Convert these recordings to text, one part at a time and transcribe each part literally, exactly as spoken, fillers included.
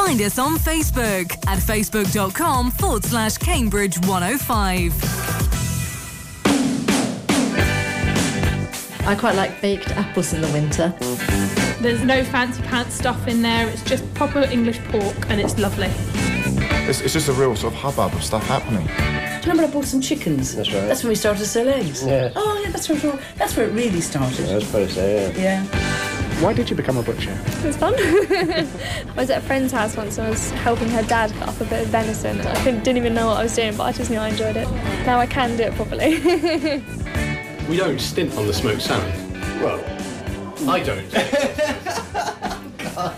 Find us on Facebook at facebook.com forward slash Cambridge 105. I quite like baked apples in the winter. There's no fancy pants stuff in there. It's just proper English pork and it's lovely. It's, it's just a real sort of hubbub of stuff happening. Do you remember I bought some chickens? That's right. That's when we started to sell eggs. Yeah. Oh, yeah, that's where it, all, that's where it really started. I suppose so, yeah. Yeah. Why did you become a butcher? It was fun. I was at a friend's house once and I was helping her dad cut up a bit of venison. I couldn't, didn't even know what I was doing, but I just knew I enjoyed it. Now I can do it properly. We don't stint on the smoked salmon. Well, I don't. God.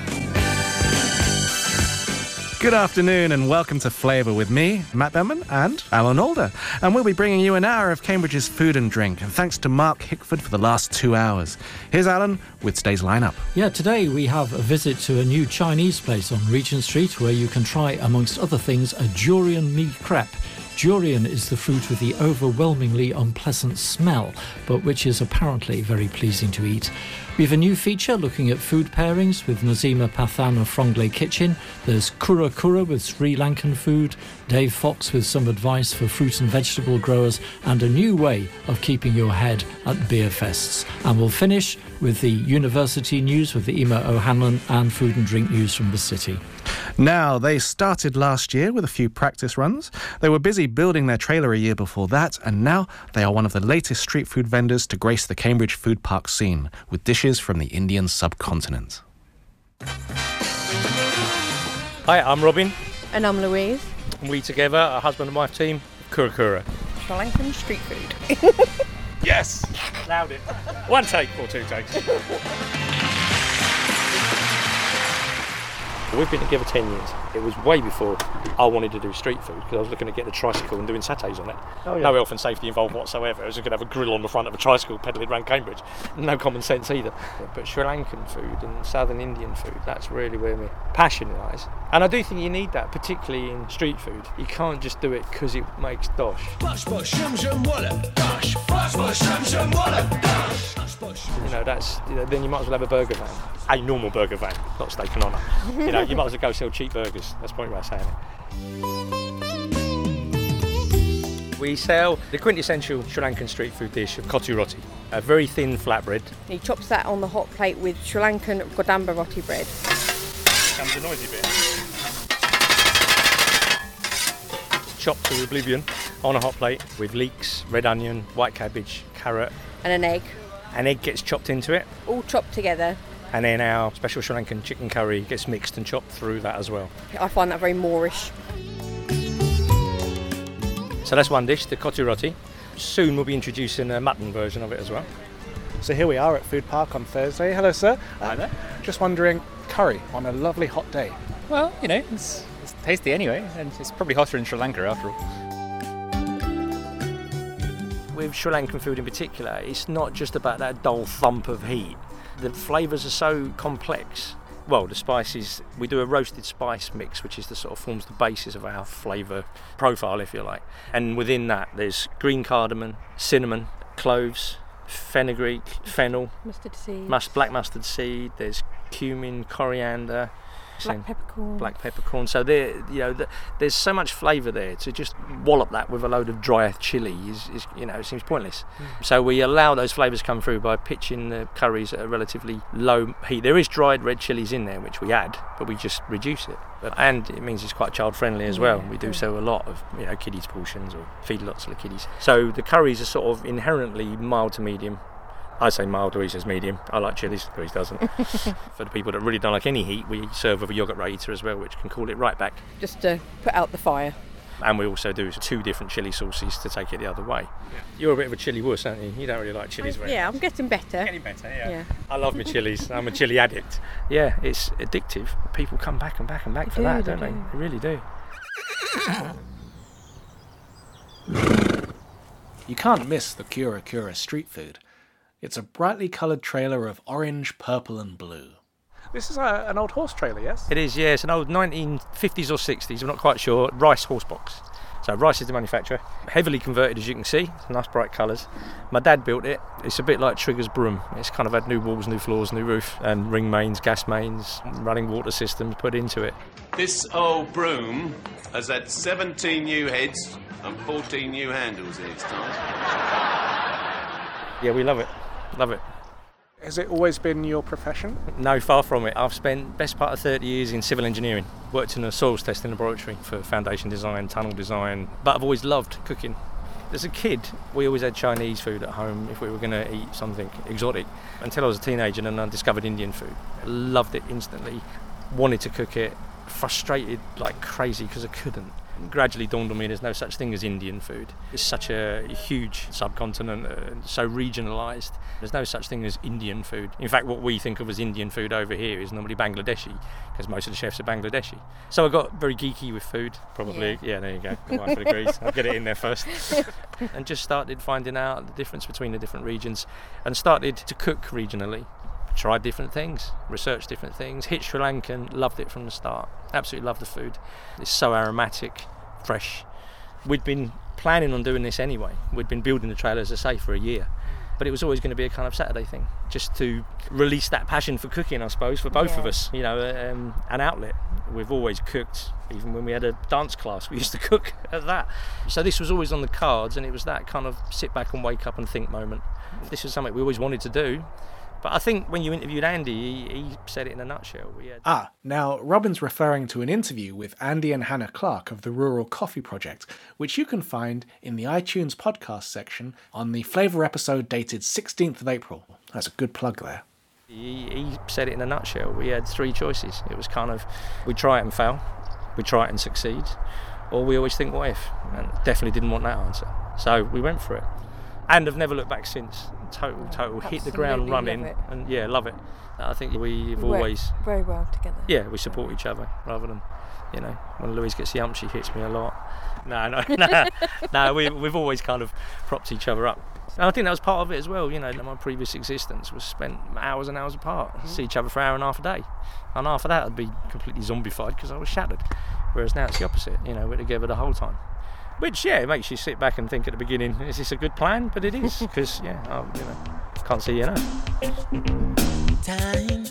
Good afternoon and welcome to Flavour with me, Matt Benman, and Alan Alder. And we'll be bringing you an hour of Cambridge's food and drink. And thanks to Mark Hickford for the last two hours. Here's Alan with today's lineup. Yeah, today we have a visit to a new Chinese place on Regent Street where you can try, amongst other things, a durian mee crepe. Durian is the fruit with the overwhelmingly unpleasant smell, but which is apparently very pleasing to eat. We have a new feature looking at food pairings with Nazima Pathan of Frongley Kitchen. There's Kura Kura with Sri Lankan food, Dave Fox with some advice for fruit and vegetable growers, and a new way of keeping your head at beer fests. And we'll finish with the university news with the Emma O'Hanlon and food and drink news from the city. Now, they started last year with a few practice runs. They were busy building their trailer a year before that, and now they are one of the latest street food vendors to grace the Cambridge food park scene, with dishes from the Indian subcontinent. Hi, I'm Robin. And I'm Louise. And we together, a husband and wife team, Kura Kura. Sri Lankan street food. Yes! Loud it. One take or two takes. We've been together ten years. It was way before I wanted to do street food because I was looking at getting a tricycle and doing satays on it. Oh, yeah. No health and safety involved whatsoever. I was going to have a grill on the front of a tricycle peddling around Cambridge. No common sense either. But Sri Lankan food and Southern Indian food, that's really where my passion lies. And I do think you need that, particularly in street food. You can't just do it because it makes dosh. You know, that's, you know, then you might as well have a burger van. A normal burger van, not steak and honour. You know, you might as well go sell cheap burgers. That's probably what I'm saying it. We sell the quintessential Sri Lankan street food dish of kotu roti, a very thin flatbread. He chops that on the hot plate with Sri Lankan godamba roti bread. Comes a noisy bit. Chopped to oblivion on a hot plate with leeks, red onion, white cabbage, carrot. And an egg. An egg gets chopped into it. All chopped together. And then our special Sri Lankan chicken curry gets mixed and chopped through that as well. I find that very Moorish. So that's one dish, the kotu roti. Soon we'll be introducing a mutton version of it as well. So here we are at Food Park on Thursday. Hello, sir. Hi there. Just wondering, curry on a lovely hot day. Well, you know, it's, it's tasty anyway, and it's probably hotter in Sri Lanka after all. With Sri Lankan food in particular, it's not just about that dull thump of heat. The flavours are so complex. Well, the spices, we do a roasted spice mix, which is the sort of forms the basis of our flavour profile, if you like. And within that, there's green cardamom, cinnamon, cloves, fenugreek, fennel, mustard seed, must, black mustard seed. There's cumin, coriander, black peppercorn. Black peppercorn. So there, you know, the, there's so much flavour there. To just wallop that with a load of dry chilli is, is you know, it seems pointless. Mm. So we allow those flavours come through by pitching the curries at a relatively low heat. There is dried red chillies in there, which we add, but we just reduce it. But, and it means it's quite child friendly as well. Yeah, we do yeah. sell a lot of, you know, kiddies portions or feed lots of the kiddies. So the curries are sort of inherently mild to medium. I say mild, Louise says medium. I like chillies, Louise doesn't. For the people that really don't like any heat, we serve with a yoghurt raita as well, which can cool it right back. Just to put out the fire. And we also do two different chilli sauces to take it the other way. Yeah. You're a bit of a chilli wuss, aren't you? You don't really like chillies very much. Yeah, I'm getting better. Getting better, yeah. yeah. I love my chillies. I'm a chilli addict. Yeah, it's addictive. People come back and back and back for do, that, they don't do. they? They really do. You can't miss the Kura Kura street food. It's a brightly coloured trailer of orange, purple and blue. This is a, an old horse trailer, yes? It is, yes. An old nineteen fifties or sixties, I'm not quite sure, rice horse box. So rice is the manufacturer. Heavily converted, as you can see. Nice bright colours. My dad built it. It's a bit like Trigger's broom. It's kind of had new walls, new floors, new roof, and ring mains, gas mains, running water systems put into it. This old broom has had seventeen new heads and fourteen new handles in its time. Yeah, we love it. Love it. Has it always been your profession? No, far from it. I've spent best part of thirty years in civil engineering. Worked in a soils testing laboratory for foundation design, tunnel design, but I've always loved cooking. As a kid, we always had Chinese food at home if we were going to eat something exotic. Until I was a teenager and I discovered Indian food. I loved it instantly. Wanted to cook it. Frustrated like crazy because I couldn't. Gradually dawned on me there's no such thing as Indian food. It's such a huge subcontinent, uh, so regionalised. There's no such thing as Indian food. In fact, what we think of as Indian food over here is normally Bangladeshi, because most of the chefs are Bangladeshi. So I got very geeky with food, probably. Yeah, yeah there you go. My wife agrees. I'll get it in there first. And just started finding out the difference between the different regions and started to cook regionally. Tried different things, researched different things, hit Sri Lankan, loved it from the start. Absolutely loved the food. It's so aromatic, fresh. We'd been planning on doing this anyway. We'd been building the trailer, as I say, for a year. But it was always going to be a kind of Saturday thing, just to release that passion for cooking, I suppose, for both yeah. of us, you know, um, an outlet. We've always cooked, even when we had a dance class, we used to cook at that. So this was always on the cards, and it was that kind of sit back and wake up and think moment. This was something we always wanted to do. But I think when you interviewed Andy, he, he said it in a nutshell. We had... Ah, now Robin's referring to an interview with Andy and Hannah Clark of the Rural Coffee Project, which you can find in the iTunes podcast section on the Flavour episode dated sixteenth of April. That's a good plug there. He, he said it in a nutshell. We had three choices. It was kind of, we try it and fail, we try it and succeed, or we always think, what if? And definitely didn't want that answer. So we went for it. And have never looked back since. Total, total. Absolutely Hit the ground running. Love it. And yeah, love it. I think we've we always... work very well together. Yeah, we support each other rather than, you know, when Louise gets the hump, she hits me a lot. No, no, no. No, we, we've always kind of propped each other up. And I think that was part of it as well, you know, my previous existence was spent hours and hours apart. Mm-hmm. See each other for an hour and a half a day. And after that, I'd be completely zombified because I was shattered. Whereas now it's the opposite, you know, we're together the whole time. Which, yeah, it makes you sit back and think at the beginning, is this a good plan? But it is, because, yeah, I, you know, can't see you know. Time.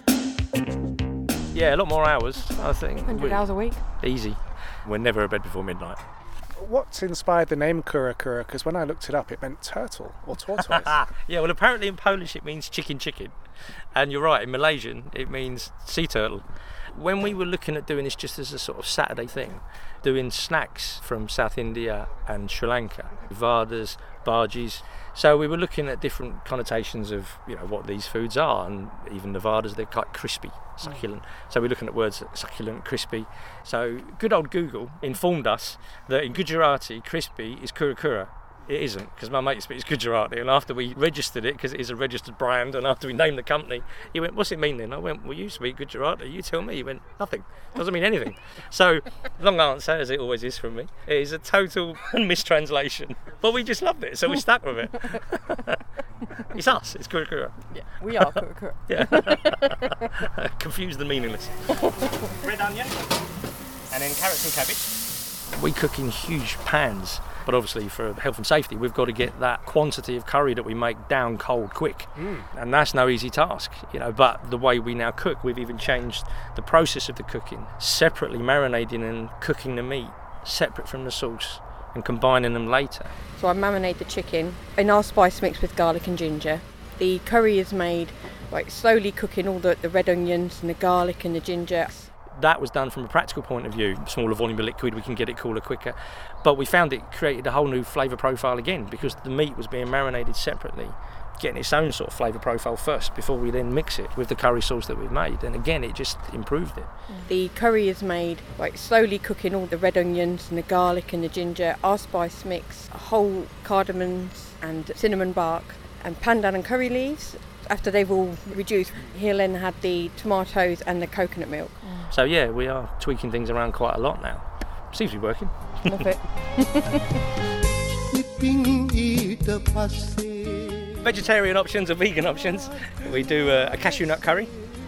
Yeah, a lot more hours, I think. one hundred hours a week. Easy. We're never abed before midnight. What's inspired the name Kura Kura? Because when I looked it up, it meant turtle or tortoise. Yeah, well, apparently in Polish it means chicken chicken. And you're right, in Malaysian it means sea turtle. When we were looking at doing this just as a sort of Saturday thing, doing snacks from South India and Sri Lanka, vadas, bhajis, so we were looking at different connotations of, you know, what these foods are, and even the vadas, they're quite crispy, succulent. So we're looking at words like succulent, crispy. So good old Google informed us that in Gujarati, crispy is kura kura. It isn't, because my mate speaks Gujarati, and after we registered it, because it is a registered brand, and after we named the company, he went, what's it mean then? I went, well, you speak Gujarati, you tell me. He went, nothing, doesn't mean anything. So, long answer, as it always is from me, it is a total mistranslation, but we just loved it, so we stuck with it. It's us, it's Kura Kura. Yeah, we are Kura Kura. Yeah. Confused and meaningless. Red onion, and then carrots and cabbage. We cook in huge pans, but obviously for health and safety we've got to get that quantity of curry that we make down cold quick, mm. and that's no easy task, you know. But the way we now cook, we've even changed the process of the cooking, separately marinating and cooking the meat separate from the sauce and combining them later. So I marinate the chicken in our spice mix with garlic and ginger. The curry is made like slowly cooking all the, the red onions and the garlic and the ginger. That was done from a practical point of view. Smaller volume of liquid, we can get it cooler quicker. But we found it created a whole new flavour profile again, because the meat was being marinated separately, getting its own sort of flavour profile first before we then mix it with the curry sauce that we've made. And again, it just improved it. The curry is made like slowly cooking all the red onions and the garlic and the ginger, our spice mix, whole cardamoms and cinnamon bark, and pandan and curry leaves. After they've all reduced, he'll then have the tomatoes and the coconut milk. So yeah, we are tweaking things around quite a lot now. Seems to be working. Love it. Vegetarian options or vegan options. We do a, a cashew nut curry,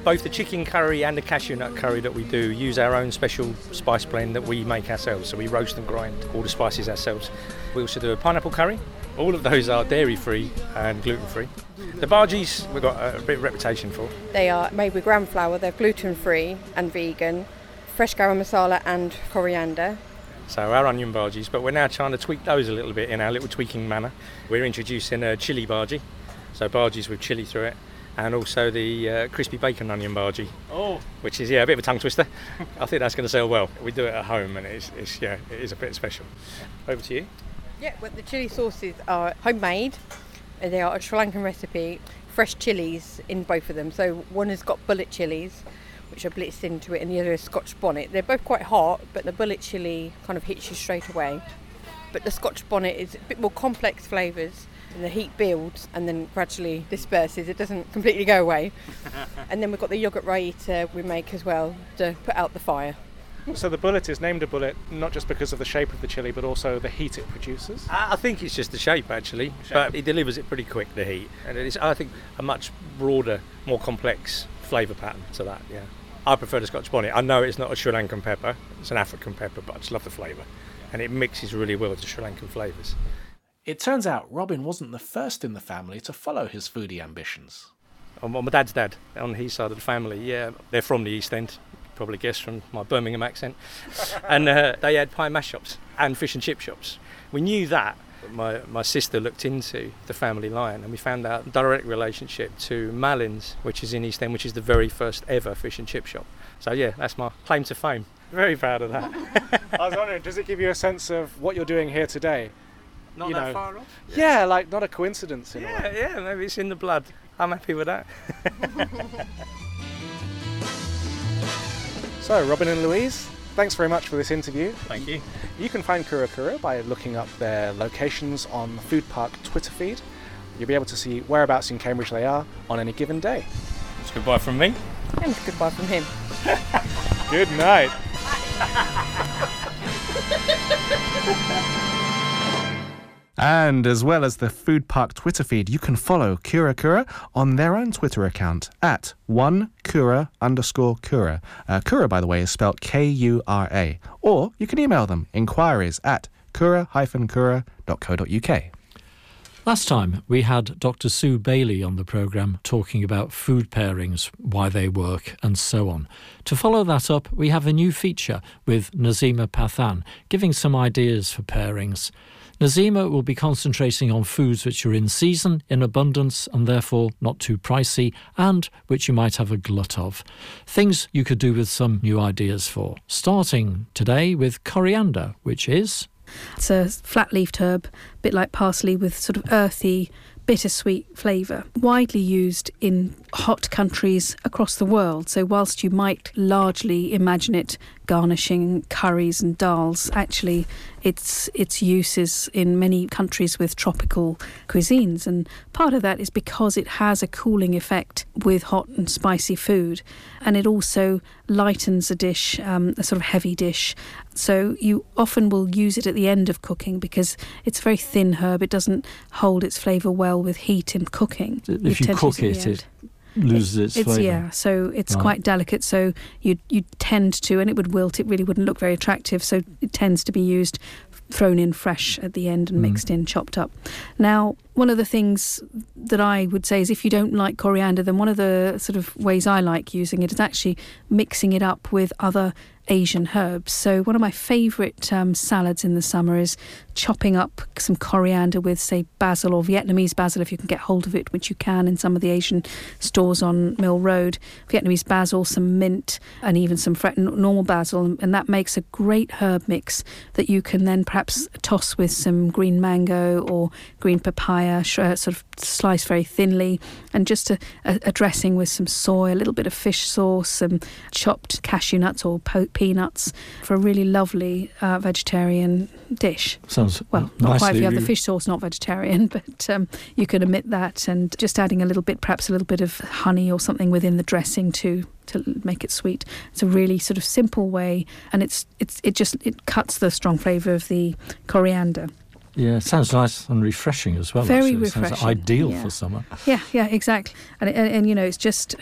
Both the chicken curry and the cashew nut curry that we do use our own special spice blend that we make ourselves. So we roast and grind all the spices ourselves. We also do a pineapple curry. All of those are dairy-free and gluten-free. The bhajis we've got a bit of reputation for. They are made with gram flour, they're gluten-free and vegan, fresh garam masala and coriander. So our onion bhajis, but we're now trying to tweak those a little bit in our little tweaking manner. We're introducing a chilli bhaji, so bhajis with chilli through it, and also the uh, crispy bacon onion bhaji, oh. which is yeah a bit of a tongue twister. I think that's going to sell well. We do it at home, and it's, it's yeah it is a bit special. Over to you. Yeah, well, the chilli sauces are homemade. They are a Sri Lankan recipe. Fresh chillies in both of them. So one has got bullet chillies, which are blitzed into it, and the other is Scotch bonnet. They're both quite hot, but the bullet chilli kind of hits you straight away. But the Scotch bonnet is a bit more complex flavours, and the heat builds and then gradually disperses. It doesn't completely go away. And then we've got the yoghurt raita we make as well to put out the fire. So the bullet is named a bullet not just because of the shape of the chilli, but also the heat it produces? I think it's just the shape actually, shape. But it delivers it pretty quick, the heat. And it is, I think, a much broader, more complex flavour pattern to that, yeah. I prefer the Scotch bonnet. I know it's not a Sri Lankan pepper, it's an African pepper, but I just love the flavour. And it mixes really well with the Sri Lankan flavours. It turns out Robin wasn't the first in the family to follow his foodie ambitions. Oh, my dad's dad, on his side of the family, yeah, they're from the East End, probably guessed from my Birmingham accent. And uh, they had pie and mash shops and fish and chip shops. We knew that. My, my sister looked into the family line and we found out a direct relationship to Malins, which is in East End, which is the very first ever fish and chip shop. So yeah, that's my claim to fame. Very proud of that. I was wondering, does it give you a sense of what you're doing here today? Not you that know, far off? Yeah. yeah, like not a coincidence in yeah, a way. Yeah, maybe it's in the blood. I'm happy with that. So, Robin and Louise, thanks very much for this interview. Thank you. You can find Kura Kura by looking up their locations on the Food Park Twitter feed. You'll be able to see whereabouts in Cambridge they are on any given day. It's goodbye from me. And it's goodbye from him. Good night. And as well as the Food Park Twitter feed, you can follow Kura Kura on their own Twitter account at one Kura underscore Kura. Uh, Kura, by the way, is spelled K U R A. Or you can email them, inquiries at kura dash kura dot co dot uk. Last time we had Doctor Sue Bailey on the programme talking about food pairings, why they work and so on. To follow that up, we have a new feature with Nazima Pathan, giving some ideas for pairings. Nazima will be concentrating on foods which are in season, in abundance and therefore not too pricey and which you might have a glut of. Things you could do with some new ideas for. Starting today with coriander, which is... It's a flat-leafed herb, a bit like parsley with sort of earthy, bittersweet flavour. Widely used in hot countries across the world. So whilst you might largely imagine it garnishing curries and dals, actually its its use is in many countries with tropical cuisines. And part of that is because it has a cooling effect with hot and spicy food. And it also lightens a dish, um, a sort of heavy dish. So you often will use it at the end of cooking because it's a very thin herb. It doesn't hold its flavour well with heat in cooking. If you, you cook it, it loses its, its flavour. Yeah, so it's right. quite delicate. So you you tend to, and it would wilt. It really wouldn't look very attractive. So it tends to be used, thrown in fresh at the end and mm. mixed in, chopped up. Now, one of the things that I would say is if you don't like coriander, then one of the sort of ways I like using it is actually mixing it up with other Asian herbs. So one of my favourite um, salads in the summer is chopping up some coriander with, say, basil or Vietnamese basil, if you can get hold of it, which you can in some of the Asian stores on Mill Road. Vietnamese basil, some mint, and even some fre- normal basil, and that makes a great herb mix that you can then perhaps toss with some green mango or green papaya, sh- uh, sort of sliced very thinly, and just a, a, a dressing with some soy, a little bit of fish sauce, some chopped cashew nuts or po- peanuts for a really lovely uh, vegetarian dish. Sounds well, not nicely, quite if you have really. the fish sauce, not vegetarian, but um, you can omit that and just adding a little bit, perhaps a little bit of honey or something within the dressing to to make it sweet. It's a really sort of simple way, and it's it's it just it cuts the strong flavour of the coriander. Yeah, it sounds nice and refreshing as well. Very actually. It refreshing. sounds ideal yeah. for summer. Yeah, yeah, exactly. And, and and you know, it's just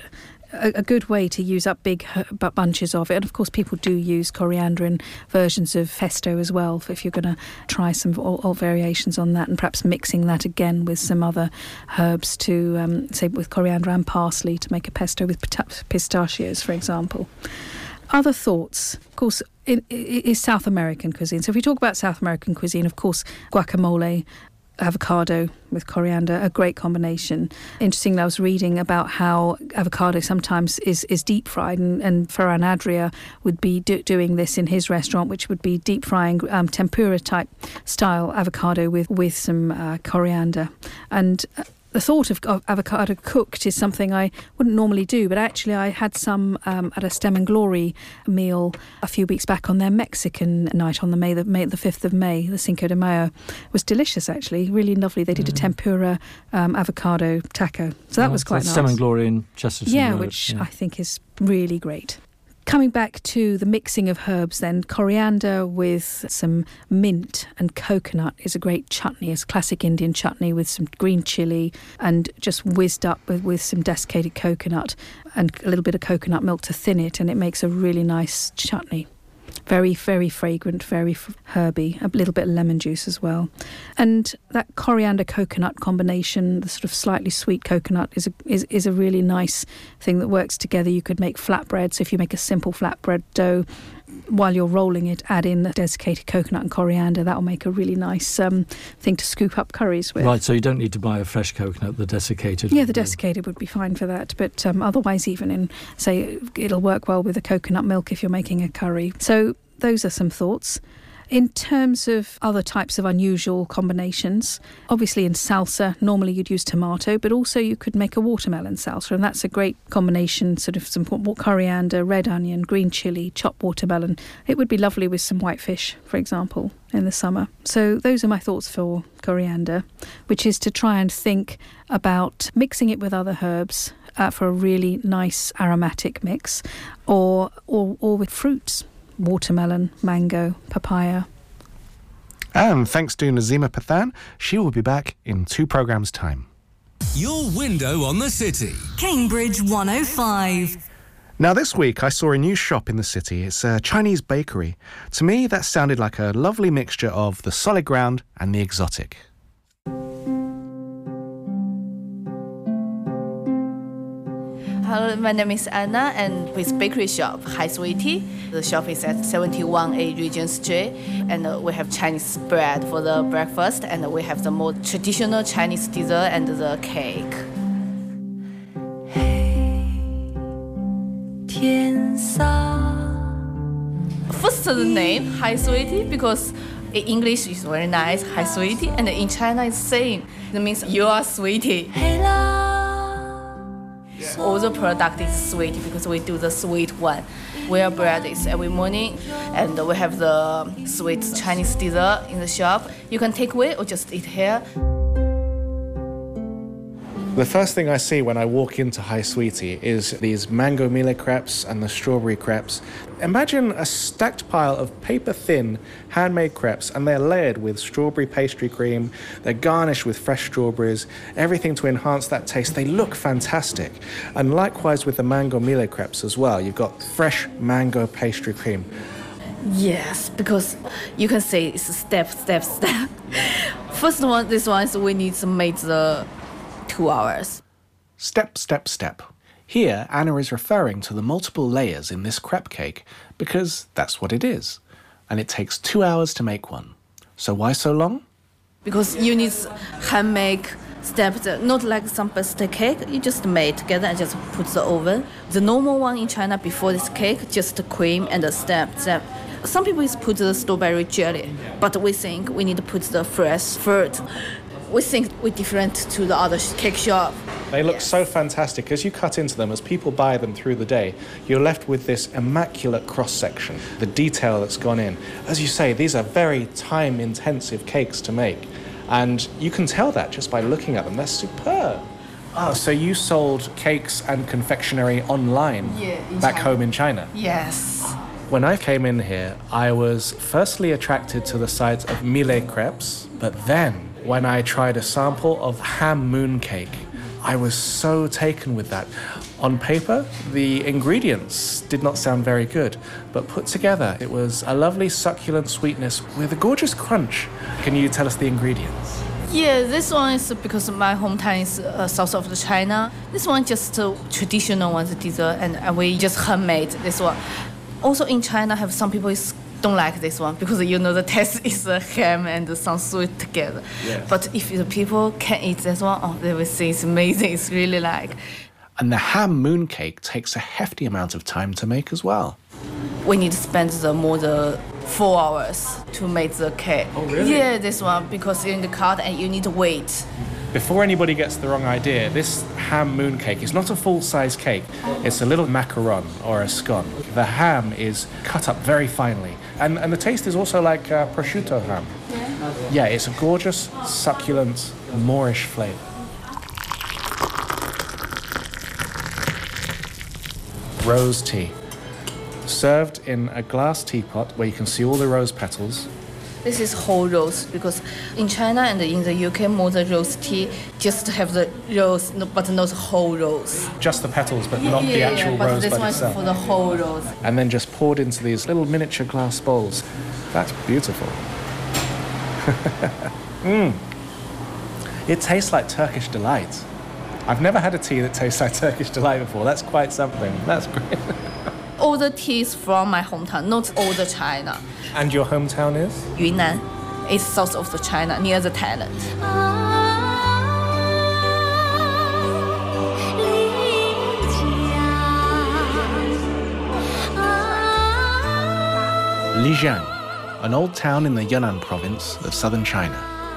a, a good way to use up big her- bunches of it. And of course, people do use coriander in versions of pesto as well, if you're going to try some old, old variations on that, and perhaps mixing that again with some other herbs to, um, say, with coriander and parsley to make a pesto with pita- pistachios, for example. Other thoughts, of course, it, it is South American cuisine. So if we talk about South American cuisine, of course, guacamole, avocado with coriander, a great combination. Interestingly, I was reading about how avocado sometimes is, is deep fried, and, and Ferran Adria would be do, doing this in his restaurant, which would be deep frying um, tempura type style avocado with, with some uh, coriander. And uh, the thought of, of avocado cooked is something I wouldn't normally do, but actually I had some um, at a Stem and Glory meal a few weeks back on their Mexican night on the May the, May, the fifth of May, the Cinco de Mayo. It was delicious, actually, really lovely. They did a tempura um, avocado taco, so that Oh, was quite that's nice. Stem and Glory in Chesterton Yeah, Road. which yeah. I think is really great. Coming back to the mixing of herbs then, coriander with some mint and coconut is a great chutney. It's a classic Indian chutney with some green chilli and just whizzed up with, with some desiccated coconut and a little bit of coconut milk to thin it, and it makes a really nice chutney. Very, very fragrant, very f- herby, a little bit of lemon juice as well. And that coriander-coconut combination, the sort of slightly sweet coconut, is a, is, is a really nice thing that works together. You could make flatbread, so if you make a simple flatbread dough, while you're rolling it, add in the desiccated coconut and coriander. That will make a really nice um, thing to scoop up curries with. Right, so you don't need to buy a fresh coconut, the desiccated. Yeah, the desiccated would be fine for that, but um, otherwise even in, say, it'll work well with the coconut milk if you're making a curry. So those are some thoughts. In terms of other types of unusual combinations, obviously in salsa, normally you'd use tomato, but also you could make a watermelon salsa, and that's a great combination, sort of some coriander, red onion, green chilli, chopped watermelon. It would be lovely with some white fish, for example, in the summer. So those are my thoughts for coriander, which is to try and think about mixing it with other herbs uh, for a really nice aromatic mix, or, or, or with fruits. Watermelon, mango, papaya. And thanks to Nazima Pathan, she will be back in two programmes' time. Your window on the city. Cambridge one oh five. Now, this week I saw a new shop in the city. It's a Chinese bakery. To me, that sounded like a lovely mixture of the solid ground and the exotic. Hello, my name is Anna, and with bakery shop Hi Sweetie. The shop is at seventy-one A Regent Street, and uh, we have Chinese bread for the breakfast, and we have the more traditional Chinese dessert and the cake. First, the name Hi Sweetie, because in English it's very nice, Hi Sweetie, and in China it's same. It means you are sweetie. All the product is sweet because we do the sweet one. Where bread is every morning, and we have the sweet Chinese dessert in the shop. You can take away or just eat here. The first thing I see when I walk into Hi Sweetie is these mango mille crepes and the strawberry crepes. Imagine a stacked pile of paper-thin handmade crepes, and they're layered with strawberry pastry cream. They're garnished with fresh strawberries, everything to enhance that taste. They look fantastic. And likewise with the mango mille crepes as well. You've got fresh mango pastry cream. Yes, because you can say it's step, step, step. First one, this one is we need to make the two hours. Step, step, step. Here, Anna is referring to the multiple layers in this crepe cake because that's what it is. And it takes two hours to make one. So why so long? Because you need hand-make steps, not like some birthday cake. You just make together and just put the oven. The normal one in China before this cake, just the cream and the step, step. Some people is put the strawberry jelly, but we think we need to put the fresh fruit. We think we're different to the other cake shop. They look so fantastic. As you cut into them, as people buy them through the day, you're left with this immaculate cross-section, the detail that's gone in. As you say, these are very time-intensive cakes to make. And you can tell that just by looking at them. They're superb. Oh, so you sold cakes and confectionery online Yeah, in back China. home in China? Yes. When I came in here, I was firstly attracted to the sight of mille crepes, but then when I tried a sample of ham mooncake, I was so taken with that. On paper, the ingredients did not sound very good, but put together, it was a lovely succulent sweetness with a gorgeous crunch. Can you tell us the ingredients? Yeah, this one is because my hometown is uh, south of China. This one just uh, traditional one, the dessert, and uh, we just handmade this one. Also in China, have some people is don't like this one because you know the taste is uh, ham and some sweet together. Yeah. But if the people can eat this one, oh, they will say it's amazing. It's really like. And the ham mooncake takes a hefty amount of time to make as well. We need to spend the more than four hours to make the cake. Oh, really? Yeah, this one, because you're in the cart and you need to wait. Before anybody gets the wrong idea, this ham mooncake is not a full-size cake. It's a little macaron or a scone. The ham is cut up very finely. And, and the taste is also like uh, prosciutto ham. Yeah. Yeah, it's a gorgeous, succulent, Moorish flavour. Rose tea. Served in a glass teapot where you can see all the rose petals. This is whole rose because in China and in the U K, more the rose tea just have the rose, but not whole rose. Just the petals, but not yeah, the actual yeah, but rose this by one itself. is for the whole rose. And then just poured into these little miniature glass bowls. That's beautiful. Mmm. It tastes like Turkish delight. I've never had a tea that tastes like Turkish delight before. That's quite something. That's great. All the teas from my hometown, not all the China. And your hometown is? Yunnan. It's south of the China, near the Thailand. Lijiang, an old town in the Yunnan province of southern China.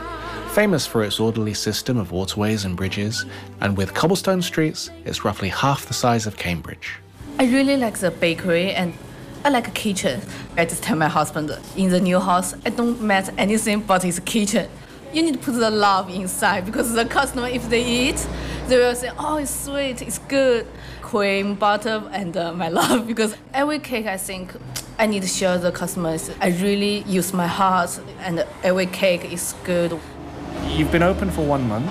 Famous for its orderly system of waterways and bridges, and with cobblestone streets, it's roughly half the size of Cambridge. I really like the bakery and I like a kitchen. I just tell my husband, in the new house, I don't matter anything but it's a kitchen. You need to put the love inside because the customer, if they eat, they will say, oh, it's sweet, it's good. Cream, butter, and uh, my love. Because every cake, I think, I need to show the customers, I really use my heart and every cake is good. You've been open for one month.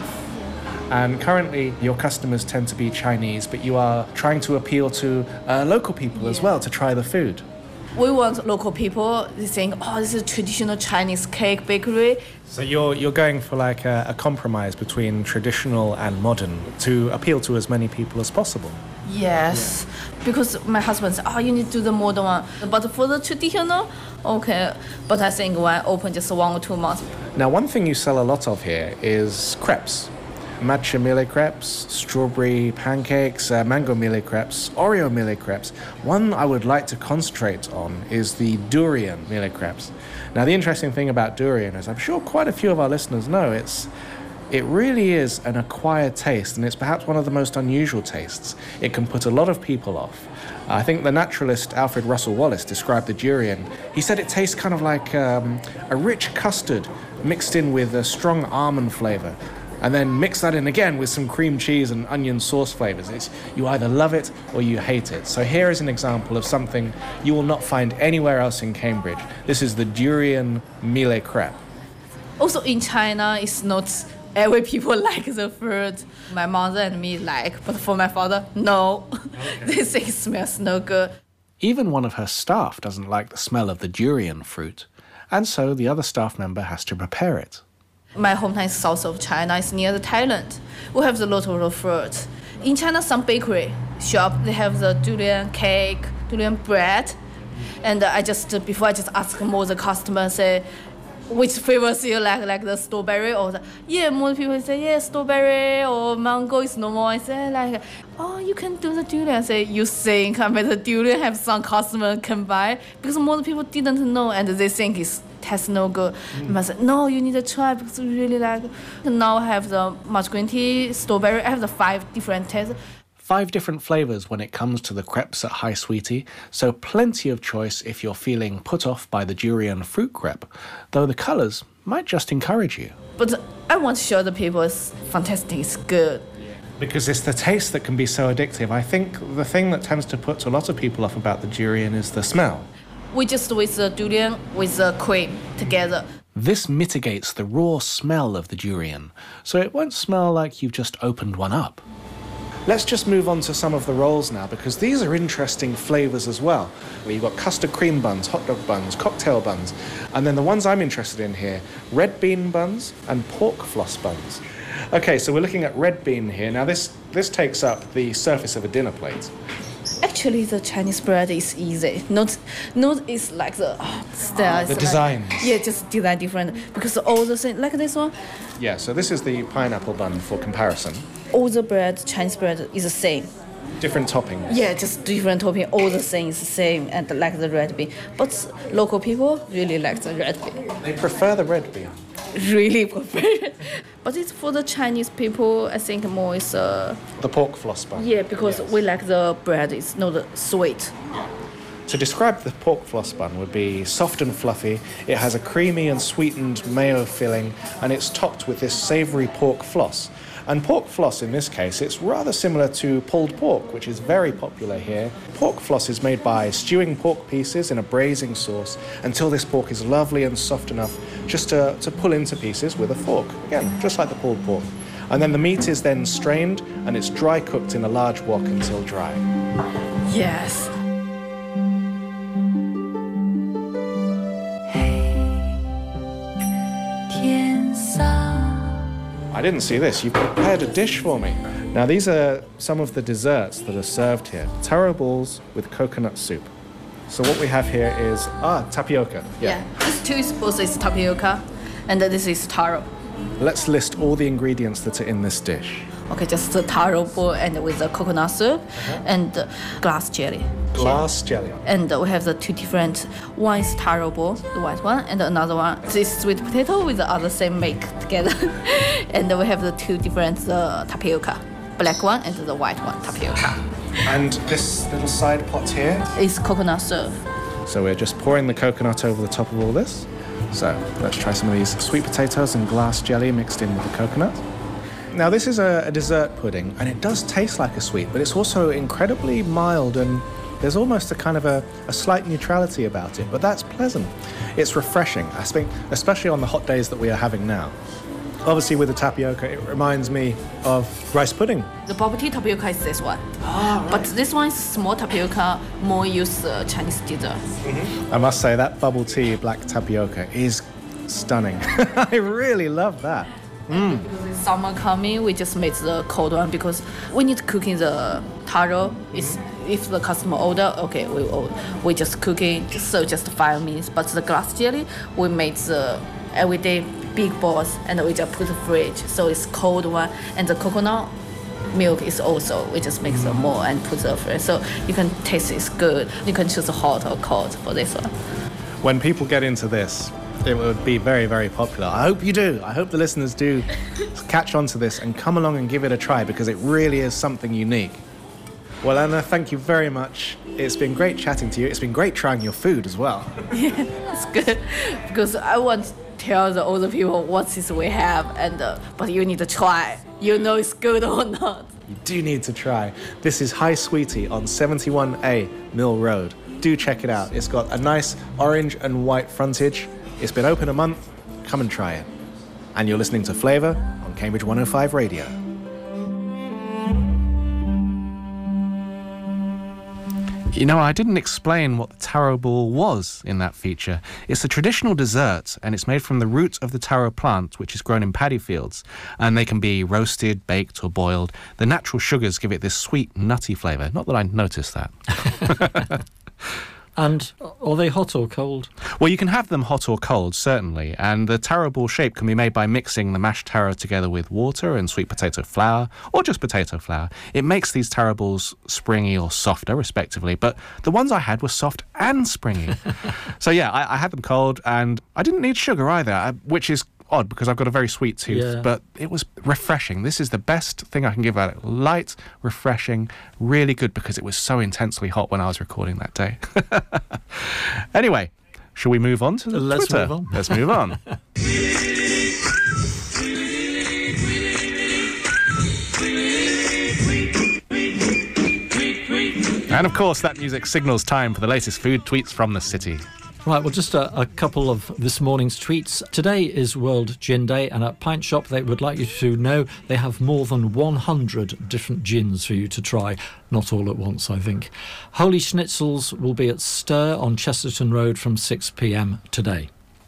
And currently, your customers tend to be Chinese, but you are trying to appeal to uh, local people as well to try the food. We want local people. They think, oh, this is a traditional Chinese cake bakery. So you're you're going for like a, a compromise between traditional and modern to appeal to as many people as possible. Yes, yeah. Because my husband said, oh, you need to do the modern one. But for the traditional, okay. But I think when I open just one or two months. Now, one thing you sell a lot of here is crepes. Matcha mille crepes, strawberry pancakes, uh, mango mille crepes, Oreo mille crepes. One I would like to concentrate on is the durian mille crepes. Now, the interesting thing about durian is I'm sure quite a few of our listeners know it's it really is an acquired taste, and it's perhaps one of the most unusual tastes. It can put a lot of people off. I think the naturalist Alfred Russel Wallace described the durian. He said it tastes kind of like um, a rich custard mixed in with a strong almond flavour. And then mix that in again with some cream cheese and onion sauce flavors. It's, you either love it or you hate it. So here is an example of something you will not find anywhere else in Cambridge. This is the durian mille crepe. Also in China, it's not every people like the fruit. My mother and me like, but for my father, no. Okay. They say it smells no good. Even one of her staff doesn't like the smell of the durian fruit, and so the other staff member has to prepare it. My hometown is south of China, it's near the Thailand. We have a lot of fruit. In China, some bakery shop, they have the durian cake, durian bread. And I just, before I just ask more the customer, say, which flavors you like, like the strawberry or the, yeah, more people say, yeah, strawberry or mango is normal. I say, like, oh, you can do the durian. I say, you think I made the durian have some customer can buy? Because most people didn't know and they think it's tastes no good. Mm. I said, no, you need to try because we really like it. Now I have the matcha green tea, strawberry, I have the five different tastes. Five different flavours when it comes to the crepes at High Sweetie, so plenty of choice if you're feeling put off by the durian fruit crepe, though the colours might just encourage you. But I want to show the people it's fantastic, it's good. Because it's the taste that can be so addictive. I think the thing that tends to put a lot of people off about the durian is the smell. We just with the durian with the cream together. This mitigates the raw smell of the durian, so it won't smell like you've just opened one up. Let's just move on to some of the rolls now, because these are interesting flavours as well. Where you've got custard cream buns, hot dog buns, cocktail buns, and then the ones I'm interested in here, red bean buns and pork floss buns. Okay, so we're looking at red bean here. Now this, this takes up the surface of a dinner plate. Actually, the Chinese bread is easy. Not, not it's like the oh, style. The like, designs. Yeah, just design different because all the things like this one. Yeah, so this is the pineapple bun for comparison. All the bread, Chinese bread, is the same. Different toppings. Yeah, just different topping. All the things the same and like the red bean. But local people really like the red bean. They prefer the red bean. Really prefer it. But it's for the Chinese people, I think more is uh, the pork floss bun. Yeah, because yes. we like the bread. It's not sweet. To describe the pork floss bun would be soft and fluffy. It has a creamy and sweetened mayo filling, and it's topped with this savoury pork floss. And pork floss, in this case, it's rather similar to pulled pork, which is very popular here. Pork floss is made by stewing pork pieces in a braising sauce until this pork is lovely and soft enough just to, to pull into pieces with a fork. Again, just like the pulled pork. And then the meat is then strained and it's dry cooked in a large wok until dry. Yes. I didn't see this. You've prepared a dish for me. Now, these are some of the desserts that are served here. Taro balls with coconut soup. So what we have here is, ah, tapioca. Yeah, yeah. This two spoons is tapioca, and this is taro. Let's list all the ingredients that are in this dish. Okay, just the taro ball and with the coconut soup uh-huh. and uh, glass jelly. Glass jelly. And uh, we have the two different. One is taro ball, the white one, and another one is sweet potato with the other same make together. And we have the two different uh, tapioca, black one and the white one tapioca. And this little side pot here is coconut soup. So we're just pouring the coconut over the top of all this. So let's try some of these sweet potatoes and glass jelly mixed in with the coconut. Now this is a, a dessert pudding, and it does taste like a sweet, but it's also incredibly mild, and there's almost a kind of a, a slight neutrality about it, but that's pleasant. It's refreshing, I think, especially on the hot days that we are having now. Obviously with the tapioca, it reminds me of rice pudding. The bubble tea tapioca is this one. Oh, right. But this one is small tapioca, more used uh, Chinese dessert. Mm-hmm. I must say that bubble tea black tapioca is stunning. I really love that. Mm. Summer coming, we just made the cold one because we need to cook in the taro. It's, if the customer order, okay, we we just cook it, so just five minutes. But the glass jelly, we made the everyday big balls and we just put the fridge, so it's cold one. And the coconut milk is also, we just make some more and put the fridge, so you can taste it's good. You can choose hot or cold for this one. When people get into this, it would be very, very popular. I hope you do. I hope the listeners do catch on to this and come along and give it a try, because it really is something unique. Well, Anna, thank you very much. It's been great chatting to you. It's been great trying your food as well. Yeah, it's good, because I want to tell the older people what is we have, and uh, but you need to try. You know it's good or not. You do need to try. This is Hi Sweetie on seventy-one A Mill Road. Do check it out. It's got a nice orange and white frontage. It's been open a month. Come and try it. And you're listening to Flavour on Cambridge one oh five Radio. You know, I didn't explain what the taro ball was in that feature. It's a traditional dessert, and it's made from the root of the taro plant, which is grown in paddy fields. And they can be roasted, baked, or boiled. The natural sugars give it this sweet, nutty flavour. Not that I noticed that. And are they hot or cold? Well, you can have them hot or cold, certainly. And the taro ball shape can be made by mixing the mashed taro together with water and sweet potato flour, or just potato flour. It makes these taro balls springy or softer, respectively. But the ones I had were soft and springy. So, yeah, I, I had them cold, and I didn't need sugar either, which is odd because I've got a very sweet tooth, yeah. But it was refreshing. This is the best thing I can give out. Light, refreshing, really good, because it was so intensely hot when I was recording that day. Anyway, shall we move on to the Let's Twitter? move on. Let's move on. And of course, that music signals time for the latest food tweets from the city. Right, well, just a, a couple of this morning's tweets. Today is World Gin Day, and at Pint Shop they would like you to know they have more than one hundred different gins for you to try. Not all at once, I think. Holy Schnitzels will be at Stir on Chesterton Road from six p m today.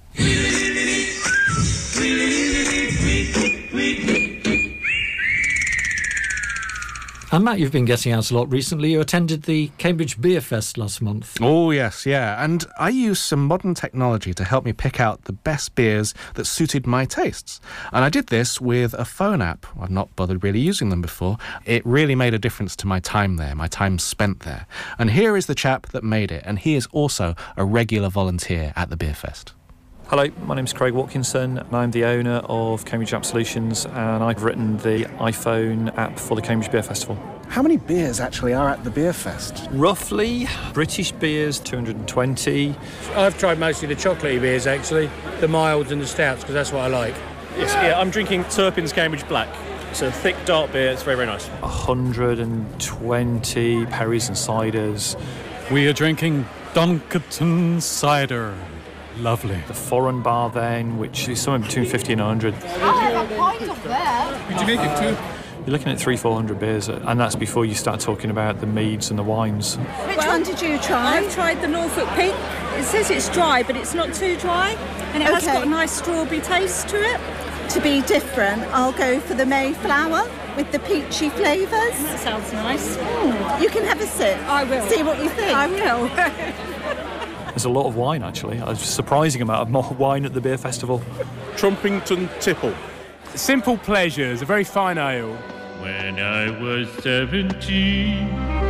And Matt, you've been getting out a lot recently. You attended the Cambridge Beer Fest last month. Oh, yes, yeah. And I used some modern technology to help me pick out the best beers that suited my tastes. And I did this with a phone app. I've not bothered really using them before. It really made a difference to my time there, my time spent there. And here is the chap that made it. And he is also a regular volunteer at the Beer Fest. Hello, my name's Craig Watkinson and I'm the owner of Cambridge App Solutions, and I've written the iPhone app for the Cambridge Beer Festival. How many beers actually are at the Beer Fest? Roughly, British beers, two hundred twenty. I've tried mostly the chocolatey beers actually, the milds and the stouts, because that's what I like. Yes, yeah, I'm drinking Turpin's Cambridge Black. It's a thick, dark beer, it's very, very nice. one hundred twenty Perrys and ciders. We are drinking Dunkerton cider. Lovely. The foreign bar then, which is somewhere between fifty and one hundred. I have a pint of that. Would you make it too? You're looking at three, four hundred beers, and that's before you start talking about the meads and the wines. Which well, one did you try? I've tried the Norfolk Pink. It says it's dry, but it's not too dry, and it okay. has got a nice strawberry taste to it. To be different, I'll go for the Mayflower with the peachy flavours. That sounds nice. Mm. You can have a sip. I will. See what you think. I will. There's a lot of wine, actually. A surprising amount of more wine at the beer festival. Trumpington Tipple. Simple Pleasures, a very fine ale. When I was seventeen,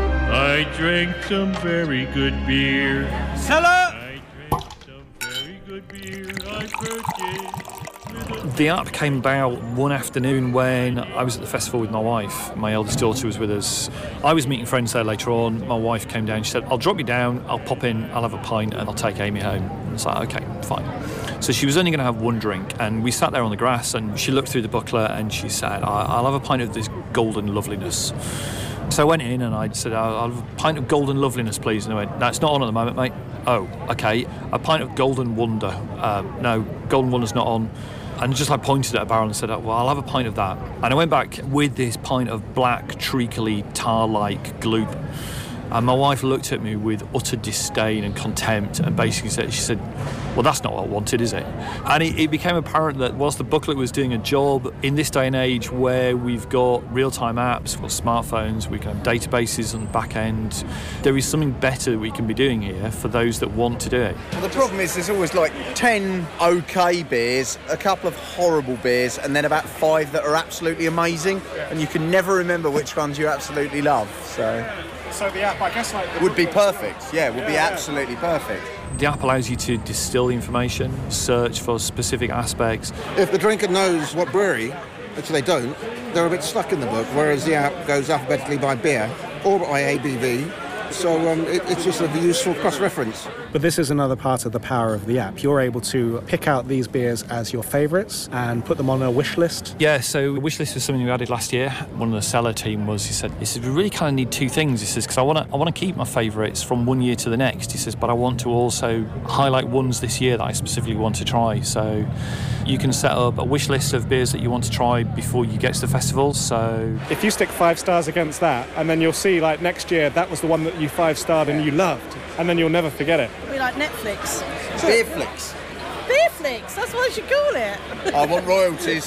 I drank some very good beer. Seller! I drank some very good beer I purchased. The app came about one afternoon when I was at the festival with my wife. My eldest daughter was with us. I was meeting friends there later on. My wife came down. She said, I'll drop you down, I'll pop in, I'll have a pint and I'll take Amy home. And I was like, OK, fine. So she was only going to have one drink, and we sat there on the grass and she looked through the booklet and she said, I'll have a pint of this Golden Loveliness. So I went in and I said, I'll have a pint of Golden Loveliness, please. And I went, no, it's not on at the moment, mate. Oh, OK. A pint of Golden Wonder. Uh, no, Golden Wonder's not on. And just like pointed at a barrel and said, well, I'll have a pint of that. And I went back with this pint of black, treacly, tar-like gloop. And my wife looked at me with utter disdain and contempt and basically said, she said, well, that's not what I wanted, is it? And it, it became apparent that whilst the booklet was doing a job, in this day and age where we've got real-time apps, we've got smartphones, we can have databases on the back end, there is something better that we can be doing here for those that want to do it. Well, the problem is there's always like ten OK beers, a couple of horrible beers, and then about five that are absolutely amazing, and you can never remember which ones you absolutely love, so... So the app, I guess, like... Would be perfect, yeah, would yeah, be yeah. absolutely perfect. The app allows you to distill the information, search for specific aspects. If the drinker knows what brewery, which they don't, they're a bit stuck in the book, whereas the app goes alphabetically by beer or by A B V. So um, it, it's just a useful cross-reference. But this is another part of the power of the app. You're able to pick out these beers as your favourites and put them on a wish list. Yeah, so wish list was something we added last year. One of the seller team was, he said, he said, we really kind of need two things. He says, because I want to I want to keep my favourites from one year to the next. He says, but I want to also highlight ones this year that I specifically want to try. So you can set up a wish list of beers that you want to try before you get to the festival. So if you stick five stars against that, and then you'll see, like, next year, that was the one that you five-starred and you loved, and then you'll never forget it. We like Netflix. Beerflix. Beerflix, that's what you call it. I want royalties.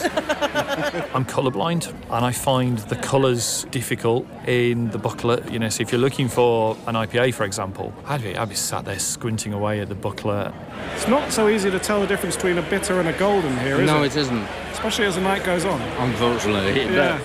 I'm colourblind, and I find the colours difficult in the booklet. You know, so if you're looking for an I P A, for example, I'd be, I'd be sat there squinting away at the booklet. It's not so easy to tell the difference between a bitter and a golden here, is no, it? it isn't. Especially as the night goes on. Unfortunately. Yeah.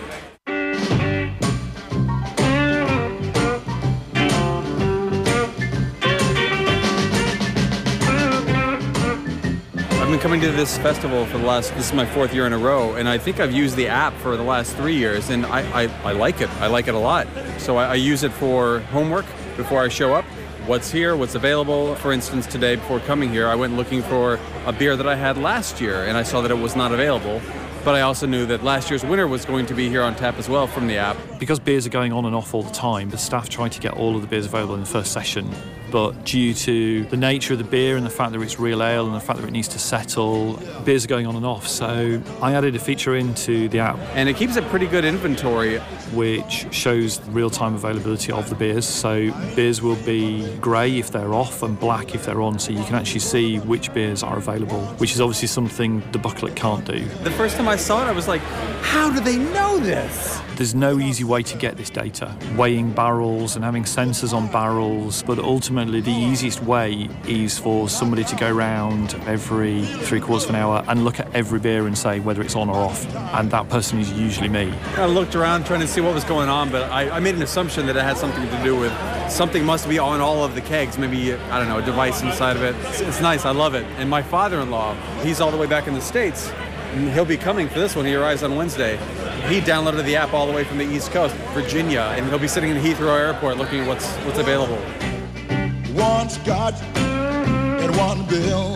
I've been coming to this festival for the last, this is my fourth year in a row, and I think I've used the app for the last three years, and I, I, I like it. I like it a lot. So I, I use it for homework before I show up. What's here, what's available. For instance, today before coming here, I went looking for a beer that I had last year, and I saw that it was not available. But I also knew that last year's winner was going to be here on tap as well from the app. Because beers are going on and off all the time, the staff try to get all of the beers available in the first session but due to the nature of the beer and the fact that it's real ale and the fact that it needs to settle, beers are going on and off. So I added a feature into the app. And it keeps a pretty good inventory. Which shows real-time availability of the beers. So beers will be grey if they're off and black if they're on, so you can actually see which beers are available, which is obviously something the booklet can't do. The first time I saw it, I was like, how do they know this? There's no easy way to get this data. Weighing barrels and having sensors on barrels, but ultimately the easiest way is for somebody to go around every three quarters of an hour and look at every beer and say whether it's on or off, and that person is usually me. I looked around trying to see what was going on, but I, I made an assumption that it had something to do with something must be on all of the kegs, maybe, I don't know, a device inside of it. It's, it's nice, I love it. And my father-in-law, he's all the way back in the States, and he'll be coming for this one. He arrives on Wednesday. He downloaded the app all the way from the East Coast, Virginia, and he'll be sitting in Heathrow Airport looking at what's what's available. One scotch and one bill.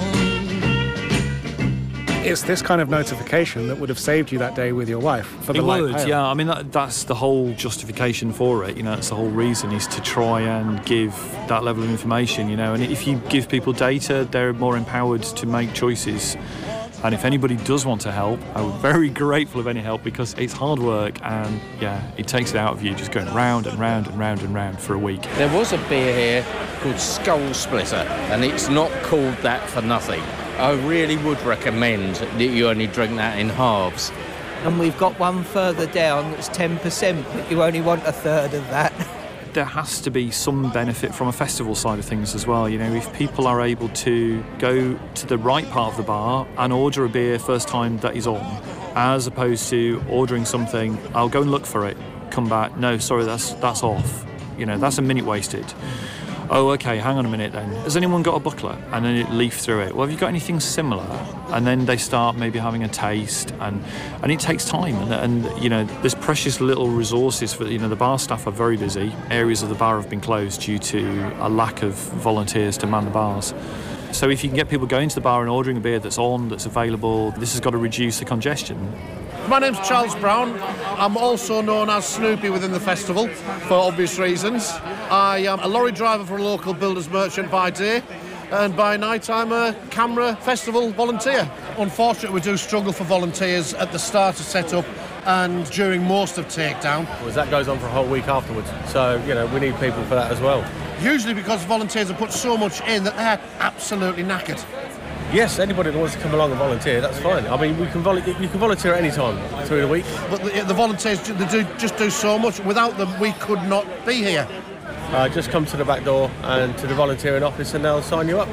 It's this kind of notification that would have saved you that day with your wife for the it light would, pail. yeah. I mean, that, that's the whole justification for it. You know, that's the whole reason, is to try and give that level of information. You know, and if you give people data, they're more empowered to make choices. And if anybody does want to help, I'm very grateful of any help, because it's hard work and, yeah, it takes it out of you just going round and round and round and round for a week. There was a beer here called Skull Splitter, and it's not called that for nothing. I really would recommend that you only drink that in halves. And we've got one further down that's ten percent, but you only want a third of that. There has to be some benefit from a festival side of things as well. You know, if people are able to go to the right part of the bar and order a beer first time that is on, as opposed to ordering something, I'll go and look for it, come back, no, sorry, that's that's off. You know, that's a minute wasted. Oh, OK, hang on a minute then. Has anyone got a booklet? And then it leaf through it. Well, have you got anything similar? And then they start maybe having a taste, and and it takes time. And, and you know, there's precious little resources for, you know, the bar staff are very busy. Areas of the bar have been closed due to a lack of volunteers to man the bars. So if you can get people going to the bar and ordering a beer that's on, that's available, this has got to reduce the congestion. My name's Charles Brown. I'm also known as Snoopy within the festival, for obvious reasons. I am a lorry driver for a local builders merchant by day, and by night I'm a camera festival volunteer. Unfortunately, we do struggle for volunteers at the start of setup and during most of takedown. Well, that goes on for a whole week afterwards, so, you know, we need people for that as well. Usually because volunteers have put so much in that they're absolutely knackered. Yes, anybody that wants to come along and volunteer, that's fine. I mean, we can vol- you can volunteer at any time through the week. But the, the volunteers, they do just do so much. Without them, we could not be here. Uh, just come to the back door and to the volunteering office and they'll sign you up.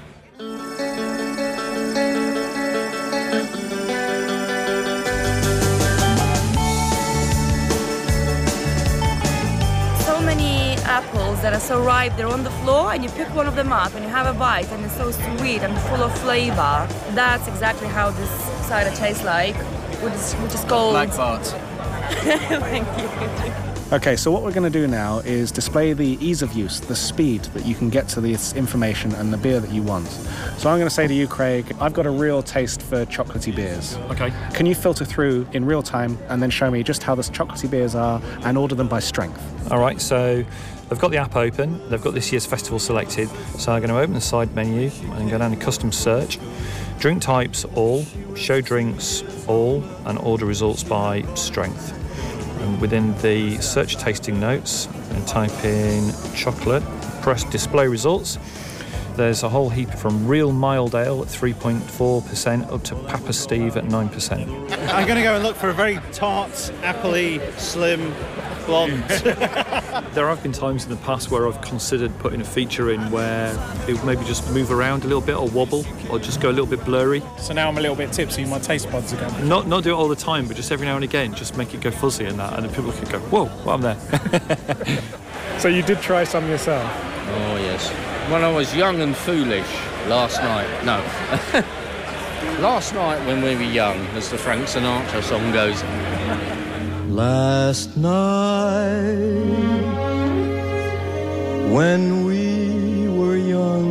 So many apples that are so ripe, they're on the floor, and you pick one of them up and you have a bite, and it's so sweet and full of flavour. That's exactly how this cider tastes like, which is, which is called... Black Bart. Thank you. Okay, so what we're going to do now is display the ease of use, the speed that you can get to this information and the beer that you want. So I'm going to say to you, Craig, I've got a real taste for chocolatey beers. Okay. Can you filter through in real time and then show me just how the chocolatey beers are and order them by strength? All right, so they've got the app open. They've got this year's festival selected. So I'm going to open the side menu and go down to custom search. Drink types, all. Show drinks, all. And order results by strength. And within the search tasting notes, and type in chocolate, press display results. There's a whole heap from real mild ale at three point four percent up to Papa Steve at nine percent. I'm going to go and look for a very tart, appley, slim blonde. There have been times in the past where I've considered putting a feature in where it would maybe just move around a little bit or wobble or just go a little bit blurry. So now I'm a little bit tipsy and my taste buds are going. Not not do it all the time, but just every now and again, just make it go fuzzy and that, and then people can go, whoa, well, I'm there. So you did try some yourself? Oh, yes. When I was young and foolish last night. No. Last night when we were young, as the Frank Sinatra song goes. Last night, when we were young,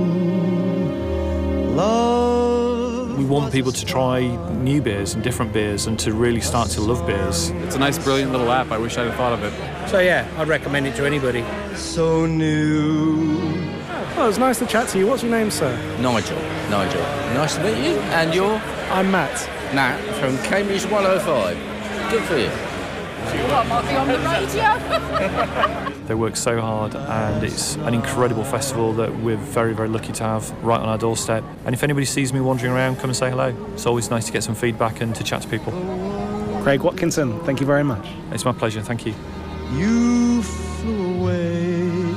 love... We want people to try new beers and different beers and to really start to love beers. It's a nice, brilliant little app. I wish I'd have thought of it. So, yeah, I'd recommend it to anybody. So new, Oh, it's nice to chat to you. What's your name, sir? Nigel. Nigel. Nice to meet you. And you're? I'm Matt. Matt from Cambridge one oh five. Good for you. What, might be on the radio? They work so hard, and it's an incredible festival that we're very, very lucky to have right on our doorstep. And if anybody sees me wandering around, come and say hello. It's always nice to get some feedback and to chat to people. Craig Watkinson, thank you very much. It's my pleasure, thank you. You flew away.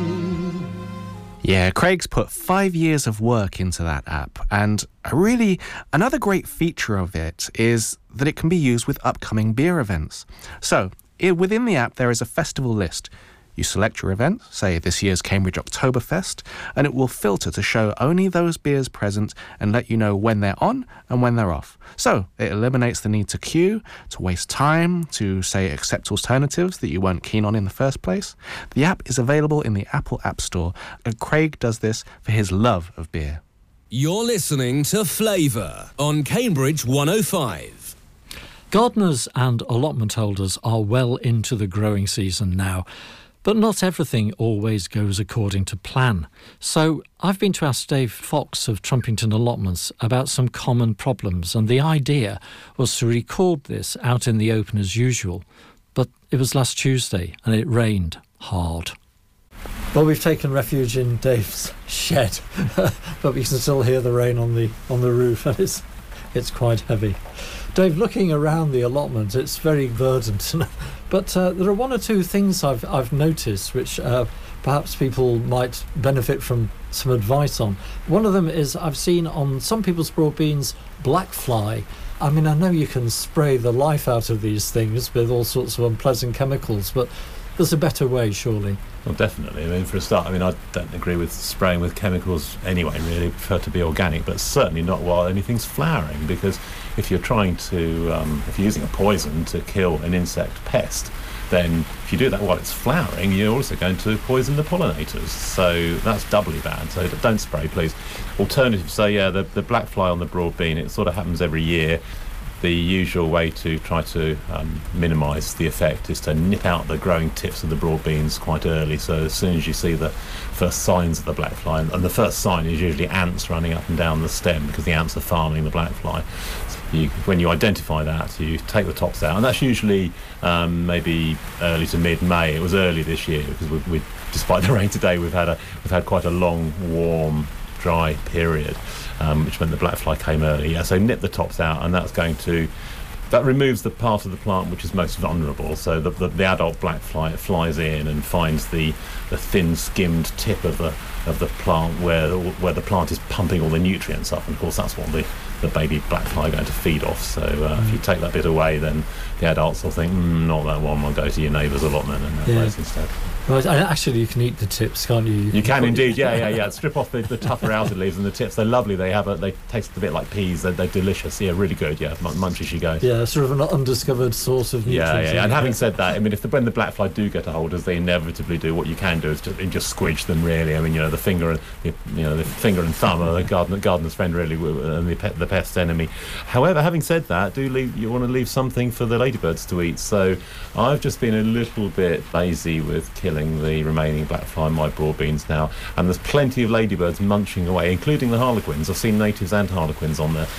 Yeah, Craig's put five years of work into that app, and really another great feature of it is that it can be used with upcoming beer events. So, i- within the app there is a festival list. You select your event, say this year's Cambridge Oktoberfest, and it will filter to show only those beers present and let you know when they're on and when they're off. So it eliminates the need to queue, to waste time, to, say, accept alternatives that you weren't keen on in the first place. The app is available in the Apple App Store, and Craig does this for his love of beer. You're listening to Flavour on Cambridge one oh five. Gardeners and allotment holders are well into the growing season now. But not everything always goes according to plan. So I've been to ask Dave Fox of Trumpington Allotments about some common problems, and the idea was to record this out in the open as usual. But it was last Tuesday and it rained hard. Well, we've taken refuge in Dave's shed, but we can still hear the rain on the on the roof, and it's it's quite heavy. Dave, looking around the allotment, it's very verdant, but uh, there are one or two things I've I've noticed which uh, perhaps people might benefit from some advice on. One of them is I've seen on some people's broad beans black fly. I mean, I know you can spray the life out of these things with all sorts of unpleasant chemicals, but there's a better way, surely. Well, definitely. I mean, for a start, I mean, I don't agree with spraying with chemicals anyway, really. I prefer to be organic, but certainly not while anything's flowering, because if you're trying to, um, if you're using a poison to kill an insect pest, then if you do that while it's flowering, you're also going to poison the pollinators. So that's doubly bad. So don't spray, please. Alternative, so yeah, the, the black fly on the broad bean, it sort of happens every year. The usual way to try to um, minimise the effect is to nip out the growing tips of the broad beans quite early, so as soon as you see the first signs of the black fly, and the first sign is usually ants running up and down the stem, because the ants are farming the black fly. So you, when you identify that, you take the tops out, and that's usually um, maybe early to mid-May. It was early this year because we, we, despite the rain today, we've had a we've had quite a long, warm, dry period. Um, which meant the black fly came early. Yeah, so nip the tops out, and that's going to that removes the part of the plant which is most vulnerable. So the, the, the adult black fly, it flies in and finds the, the thin skimmed tip of the of the plant where where the plant is pumping all the nutrients up, and of course that's what the, the baby black fly are going to feed off. So uh, mm. if you take that bit away, then the adults will think, mm, not that one, I'll go to your neighbour's allotment and yeah. those instead. Well, actually, you can eat the tips, can't you? You, you can indeed, yeah, yeah, yeah. Strip off the, the tougher outer leaves, and the tips, they're lovely. They have a, they taste a bit like peas. They're, they're delicious. Yeah, really good. Yeah, munch as you go. Yeah, sort of an undiscovered source of nutrients. Yeah, yeah, yeah. And having said that, I mean, if the, when the black fly do get a hold, as they inevitably do, what you can do is just just squidge them. Really, I mean, you know, the finger, and the, you know, the finger and thumb are the gardener, gardener's friend, really, and the pet, the pest enemy. However, having said that, do leave you want to leave something for the ladybirds to eat. So I've just been a little bit lazy with killing the remaining black fly in my broad beans now, and there's plenty of ladybirds munching away, including the harlequins. I've seen natives and harlequins on there.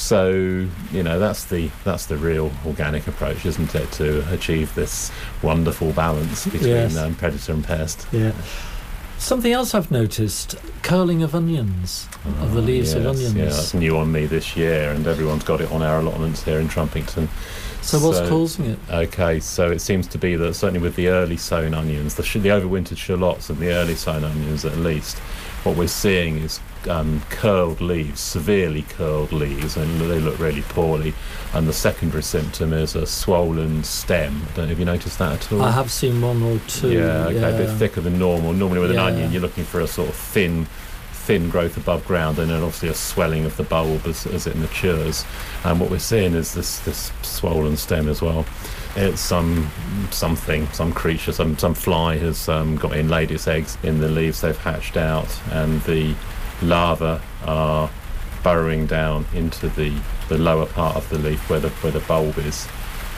So you know, that's the that's the real organic approach, isn't it, to achieve this wonderful balance between yes. um, predator and pest. Yeah. Something else I've noticed, curling of onions, oh, of the leaves yes, of onions. Yeah, that's new on me this year, and everyone's got it on our allotments here in Trumpington. So what's so, causing it? Okay, so it seems to be that certainly with the early sown onions, the, sh- the overwintered shallots and the early sown onions at least, what we're seeing is um, curled leaves, severely curled leaves, and they look really poorly. And the secondary symptom is a swollen stem. I don't know if you noticed that at all. I have seen one or two. Yeah, okay, yeah. a bit thicker than normal. Normally with yeah. an onion, you're looking for a sort of thin thin growth above ground, and then obviously a swelling of the bulb as, as it matures. And what we're seeing is this this swollen stem as well. It's some something, some creature, some some fly has um, got in, laid its eggs in the leaves. They've hatched out, and the larvae are burrowing down into the, the lower part of the leaf where the where the bulb is.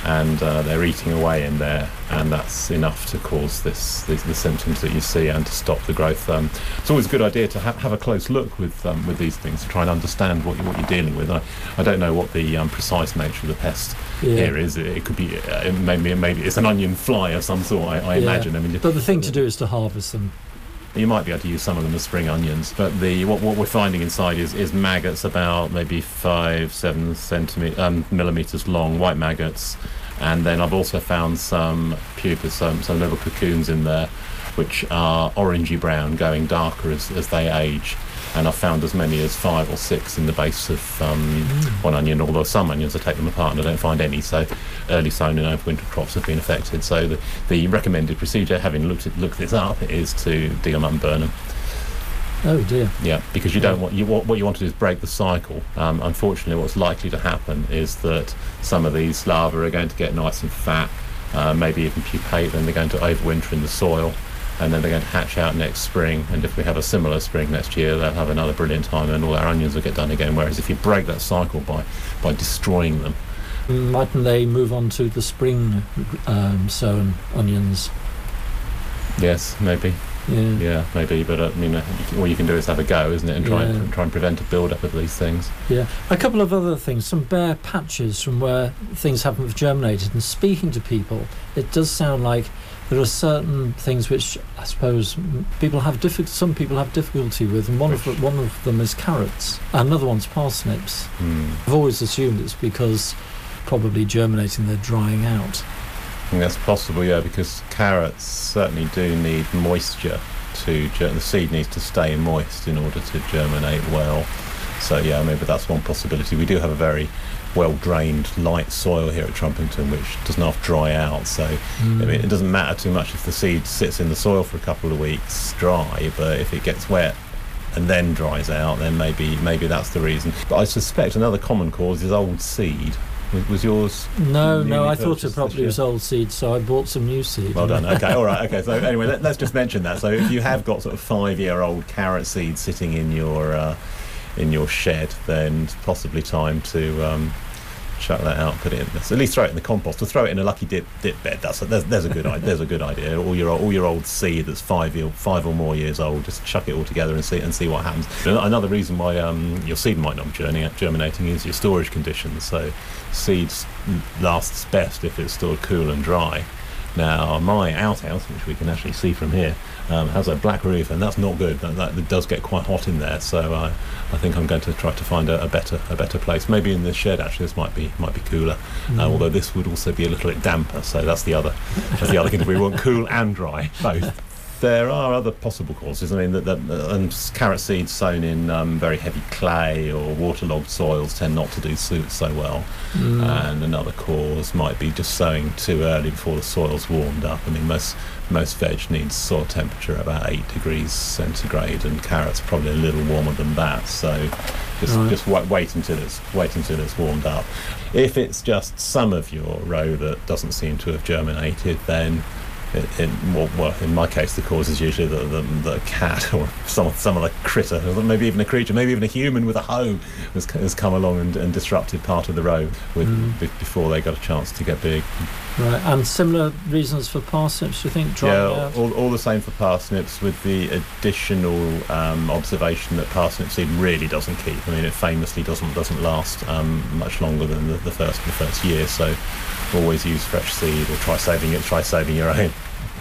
and uh, they're eating away in there, and that's enough to cause this, this the symptoms that you see and to stop the growth. Um, it's always a good idea to have, have a close look with um, with these things to try and understand what, you, what you're dealing with. I, I don't know what the um, precise nature of the pest Yeah. here is. It, it could be uh, maybe maybe it's an onion fly of some sort. I, I Yeah. imagine. I mean, But the thing to do is to harvest them. you might be able to use some of them as spring onions, but the what, what we're finding inside is, is maggots about maybe five, seven centimet- um, millimeters long, white maggots, and then I've also found some pupas, some, some little cocoons in there, which are orangey brown, going darker as, as they age. And I've found as many as five or six in the base of um, Mm. one onion, although some onions I take them apart and I don't find any, so early sown and overwintered crops have been affected. So the, the recommended procedure, having looked at, looked this up, is to dig them up and burn them. Oh dear. Yeah, because you don't want you what, what you want to do is break the cycle. Um, unfortunately, what's likely to happen is that some of these larvae are going to get nice and fat, uh, maybe even pupate, then they're going to overwinter in the soil, and then they're going to hatch out next spring, and if we have a similar spring next year, they'll have another brilliant time and all our onions will get done again. Whereas if you break that cycle by by destroying them, Mightn't they move on to the spring um, sown onions? yes, maybe. Yeah. Yeah, maybe, but uh, I mean, uh, you can- all you can do is have a go, isn't it, and try Yeah. and try and prevent a build-up of these things. Yeah, a couple of other things, some bare patches from where things haven't germinated, and speaking to people, it does sound like there are certain things which I suppose m- people have diffi- some people have difficulty with, and one of the, one of them is carrots, and another one's parsnips. Hmm. I've always assumed it's because probably germinating they're drying out. I think that's possible, yeah, because carrots certainly do need moisture to ger- the seed needs to stay moist in order to germinate well. So yeah, maybe that's one possibility. We do have a very well drained light soil here at Trumpington, which doesn't half dry out, so Mm. I mean, it doesn't matter too much if the seed sits in the soil for a couple of weeks dry, but if it gets wet and then dries out, then maybe maybe that's the reason. But I suspect another common cause is old seed. Was, was yours? No, no, newly I thought purchased it this probably year? was old seed, so I bought some new seed. Well done. Okay, all right. Okay, so anyway, let, let's just mention that. So if you have got sort of five-year-old carrot seeds sitting in your uh, in your shed, then it's possibly time to um, chuck that out, put it in. So at least throw it in the compost, or throw it in a lucky dip dip bed. That's a, there's, there's a good idea. There's a good idea. All your all your old seed that's five year, five or more years old, just chuck it all together and see and see what happens. Another reason why um, your seed might not be germinating, germinating is your storage conditions. So seeds lasts best if it's stored cool and dry. Now, my outhouse, which we can actually see from here, um, has a black roof, and that's not good. That, that it does get quite hot in there, so I, I think I'm going to try to find a, a better a better place. Maybe in the shed, actually, this might be might be cooler. Mm. Uh, although this would also be a little bit damper, so that's the other that's the other thing. We want cool and dry, both. There are other possible causes. I mean, that, that and carrot seeds sown in um, very heavy clay or waterlogged soils tend not to do so, so well. Mm. And another cause might be just sowing too early before the soil's warmed up. I mean, most most veg needs soil temperature about eight degrees centigrade, and carrots probably a little warmer than that. So just Right. just wait, wait until it's wait until it's warmed up. If it's just some of your row that doesn't seem to have germinated, then In, in well, well, in my case, the cause is usually the, the, the cat or some some other critter, or maybe even a creature, maybe even a human with a hoe has, has come along and, and disrupted part of the row with, Mm. be, before they got a chance to get big. Right, and similar reasons for parsnips, do you think? Drying Yeah, out? all, all the same for parsnips, with the additional um, observation that parsnip seed really doesn't keep. I mean, it famously doesn't doesn't last um, much longer than the, the first the first year. So always use fresh seed, or try saving it. Try saving your own.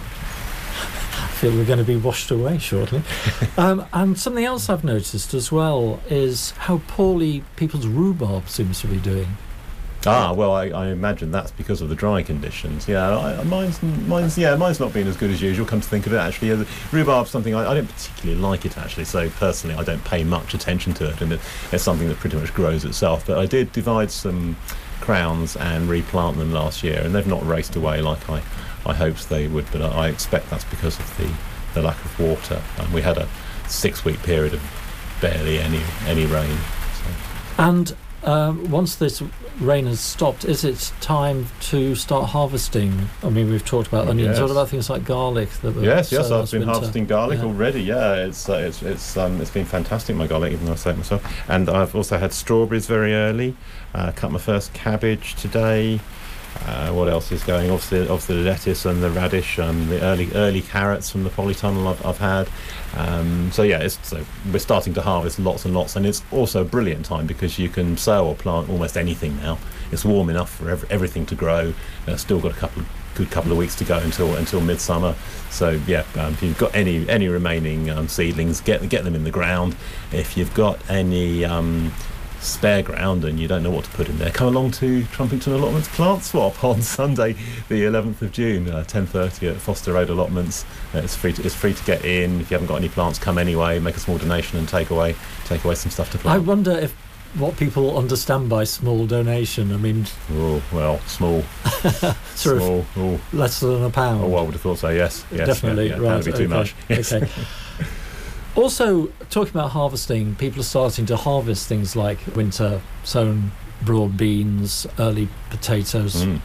I feel we're going to be washed away shortly. um, and something else I've noticed as well is how poorly people's rhubarb seems to be doing. Ah, well, I, I imagine that's because of the dry conditions. Yeah, I, mine's, mine's, yeah, mine's not been as good as usual. Come to think of it, actually, yeah, the rhubarb's something I, I don't particularly like it actually. So personally, I don't pay much attention to it, and it, it's something that pretty much grows itself. But I did divide some crowns and replant them last year, and they've not raced away like I, I hoped they would. But I, I expect that's because of the, the lack of water. Um, we had a six-week period of barely any any rain. So. And um, once this rain has stopped, is it time to start harvesting? I mean, we've talked about onions. Yes. What about things like garlic? That were Yes, yes, sown I've last been winter? harvesting garlic Yeah. already. Yeah, it's uh, it's it's um, it's been fantastic, my garlic, even though I say it myself. And I've also had strawberries very early. Uh, cut my first cabbage today. Uh, what else is going? Obviously, obviously the lettuce and the radish, and the early early carrots from the polytunnel I've, I've had. Um, so yeah, it's, so we're starting to harvest lots and lots, and it's also a brilliant time because you can sow or plant almost anything now. It's warm enough for every, everything to grow. Uh, still got a couple of good couple of weeks to go until until midsummer. So yeah, um, if you've got any any remaining um, seedlings, get get them in the ground. If you've got any um, spare ground and you don't know what to put in there, come along to Trumpington Allotments Plant Swap on Sunday the eleventh of June, uh, ten thirty at Foster Road Allotments. Uh, it's free to, it's free to get in. If you haven't got any plants, come anyway, make a small donation and take away take away some stuff to plant. I wonder if what people understand by small donation. I mean, oh well, small, sort small, of oh. less than a pound. Oh, I would have thought so. Yes, yes, definitely. Yeah, yeah, right, that'd be too okay. much. Yes. Okay. Also, talking about harvesting, people are starting to harvest things like winter sown broad beans, early potatoes. Mm.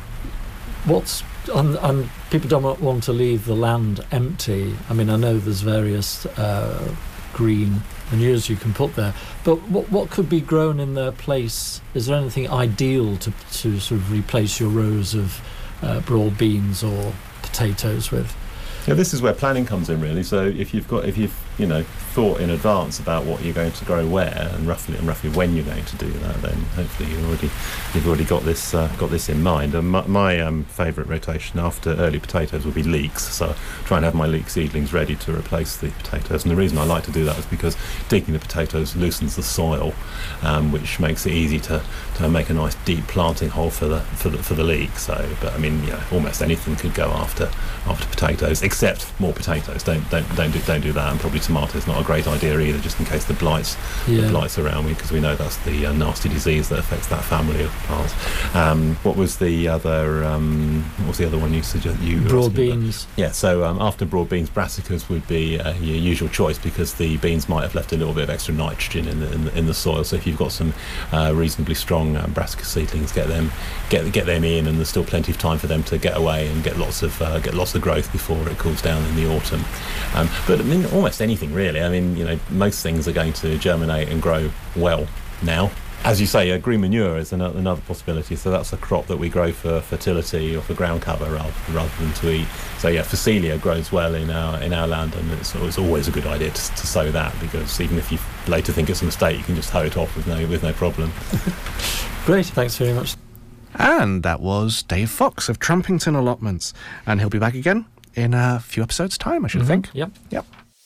What's and, and people don't want to leave the land empty. I mean, I know there's various uh, green manures you can put there, but what what could be grown in their place? Is there anything ideal to to sort of replace your rows of uh, broad beans or potatoes with? Yeah, this is where planning comes in, really. So if you've got, if you've, you know, thought in advance about what you're going to grow where and roughly and roughly when you're going to do that, then hopefully you've already you've already got this uh, got this in mind. And my, my um, favourite rotation after early potatoes would be leeks. So try and have my leek seedlings ready to replace the potatoes. And the reason I like to do that is because digging the potatoes loosens the soil, um, which makes it easy to, to make a nice deep planting hole for the for the for the leek. So, but I mean, you know, almost anything could go after after potatoes, except more potatoes. Don't don't don't do don't do that. And probably tomatoes not a great idea either, just in case the blights yeah. the blights around me, because we know that's the uh, nasty disease that affects that family of plants. Um, what was the other? Um, what was the other one you suggest? You broad beans. About? Yeah. So um, after broad beans, brassicas would be uh, your usual choice because the beans might have left a little bit of extra nitrogen in the in the, in the soil. So if you've got some uh, reasonably strong um, brassica seedlings, get them get get them in, and there's still plenty of time for them to get away and get lots of uh, get lots of growth before it cools down in the autumn. Um, but I mean, almost anything really. I mean, you know, most things are going to germinate and grow well now. As you say, uh, green manure is another, another possibility. So that's a crop that we grow for fertility or for ground cover rather, rather than to eat. So yeah, Phacelia grows well in our in our land, and it's, it's always a good idea to, to sow that, because even if you later think it's a mistake, you can just hoe it off with no with no problem. Great, thanks very much. And that was Dave Fox of Trumpington Allotments, and he'll be back again in a few episodes' time, I should Mm-hmm. think. Yep. Yep.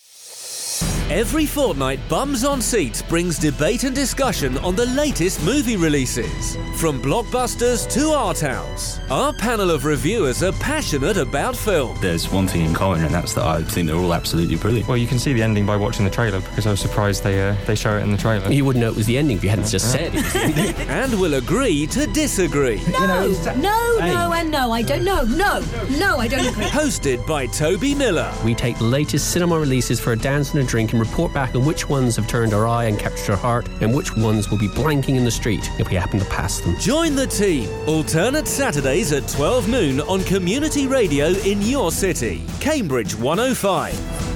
Every fortnight, Bums on Seats brings debate and discussion on the latest movie releases. From blockbusters to art house, our panel of reviewers are passionate about film. There's one thing in common, and that's that I think they're all absolutely brilliant. Well, you can see the ending by watching the trailer, because I was surprised they uh, they show it in the trailer. You wouldn't know it was the ending if you hadn't just said it was the ending. And will agree to disagree. No, no, no, and no, I don't know. No, no, I don't agree. Hosted by Toby Miller. We take the latest cinema releases for a dance and a drink and report back on which ones have turned our eye and captured our heart, and which ones will be blanking in the street if we happen to pass them. Join the team. Alternate Saturdays at twelve noon on Community Radio in your city. Cambridge one oh five.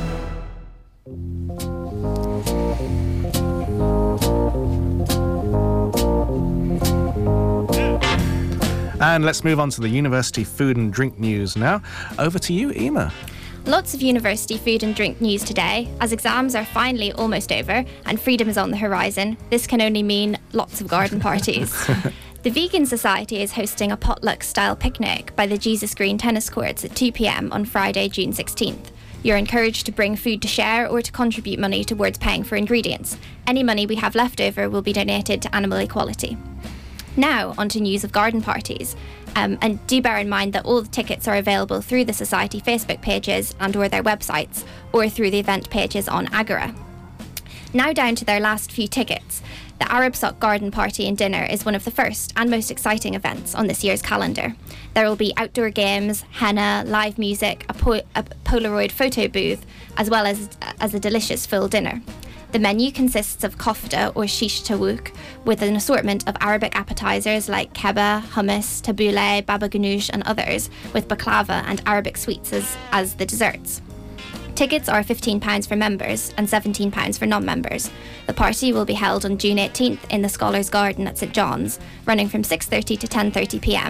And let's move on to the university food and drink news now. Over to you, Ema. Lots of university food and drink news today. As exams are finally almost over and freedom is on the horizon, this can only mean lots of garden parties. The Vegan Society is hosting a potluck-style picnic by the Jesus Green tennis courts at two p.m. on Friday, June sixteenth. You're encouraged to bring food to share or to contribute money towards paying for ingredients. Any money we have left over will be donated to Animal Equality. Now, on to news of garden parties. Um, and do bear in mind that all the tickets are available through the Society Facebook pages and or their websites, or through the event pages on Agora. Now down to their last few tickets. The Arab Sock Garden Party and Dinner is one of the first and most exciting events on this year's calendar. There will be outdoor games, henna, live music, a, po- a Polaroid photo booth, as well as, as a delicious full dinner. The menu consists of kofta or shish tawouk, with an assortment of Arabic appetizers like kebab, hummus, tabbouleh, baba ganoush and others, with baklava and Arabic sweets as, as the desserts. Tickets are fifteen pounds for members and seventeen pounds for non-members. The party will be held on June eighteenth in the Scholars' Garden at St John's, running from six thirty to ten thirty p.m.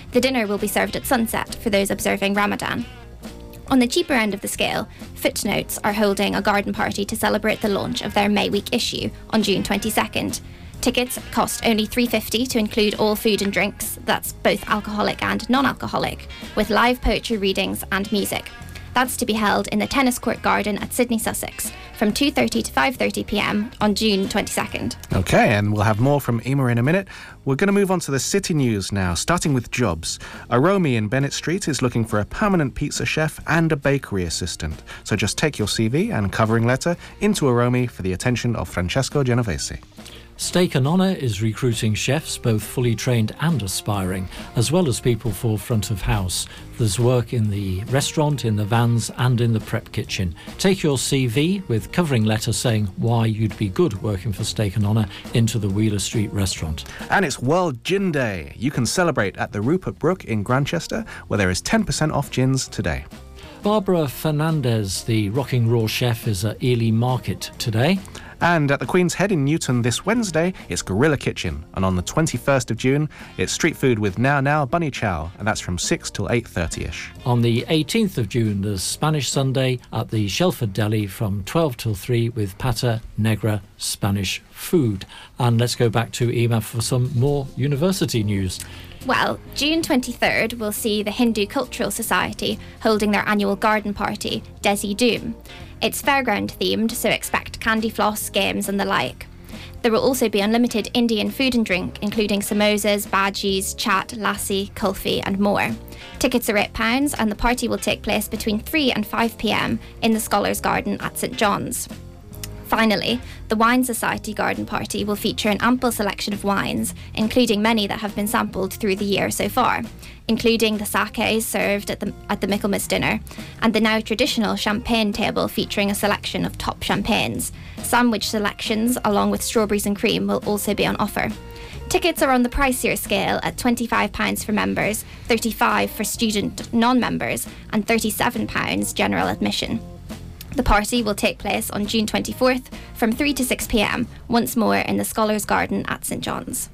The dinner will be served at sunset for those observing Ramadan. On the cheaper end of the scale, Footnotes are holding a garden party to celebrate the launch of their May Week issue on June twenty-second. Tickets cost only three pounds fifty to include all food and drinks, that's both alcoholic and non-alcoholic, with live poetry readings and music. That's to be held in the Tennis Court Garden at Sydney, Sussex, from two thirty to five thirty p m on June twenty-second. OK, and we'll have more from Emma in a minute. We're going to move on to the city news now, starting with jobs. Aromi in Bennett Street is looking for a permanent pizza chef and a bakery assistant. So just take your C V and covering letter into Aromi for the attention of Francesco Genovese. Steak and Honour is recruiting chefs, both fully trained and aspiring, as well as people for front of house. There's work in the restaurant, in the vans and in the prep kitchen. Take your C V with covering letter saying why you'd be good working for Steak and Honour into the Wheeler Street restaurant. And it's World Gin Day. You can celebrate at the Rupert Brook in Grantchester, where there is ten percent off gins today. Barbara Fernandez, the Rocking Raw chef, is at Ely Market today. And at the Queen's Head in Newton this Wednesday, it's Gorilla Kitchen. And on the twenty-first of June, it's street food with Now Now Bunny Chow, and that's from six till eight thirty-ish. On the eighteenth of June, there's Spanish Sunday at the Shelford Deli from twelve till three with Pata Negra Spanish food. And let's go back to Emma for some more university news. Well, June twenty-third will see the Hindu Cultural Society holding their annual garden party, Desi Doom. It's fairground themed, so expect candy floss, games and the like. There will also be unlimited Indian food and drink, including samosas, bhajis, chaat, lassi, kulfi and more. Tickets are eight pounds and the party will take place between three and five p m in the Scholars Garden at St John's. Finally, the Wine Society Garden Party will feature an ample selection of wines, including many that have been sampled through the year so far, including the sakes served at the, at the Michaelmas dinner, and the now traditional champagne table featuring a selection of top champagnes. Sandwich selections, along with strawberries and cream, will also be on offer. Tickets are on the pricier scale at twenty-five pounds for members, thirty-five pounds for student non-members, and thirty-seven pounds general admission. The party will take place on June twenty-fourth from three to six p m, once more in the Scholars Garden at St John's.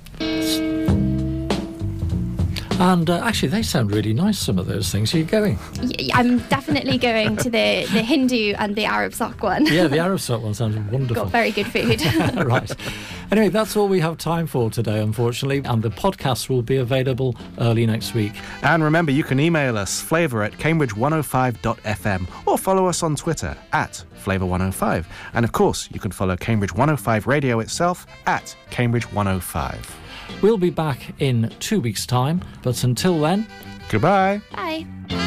And uh, actually, they sound really nice, some of those things. Are you going? Y- I'm definitely going to the, the Hindu and the Arab sock one. Yeah, the Arab sock one sounds wonderful. Got very good food. Right. Anyway, that's all we have time for today, unfortunately, and the podcast will be available early next week. And remember, you can email us, flavour at cambridge one oh five dot f m, or follow us on Twitter, at flavour one oh five. And of course, you can follow Cambridge one oh five Radio itself, at Cambridge one oh five. We'll be back in two weeks' time, but until then... Goodbye. Bye.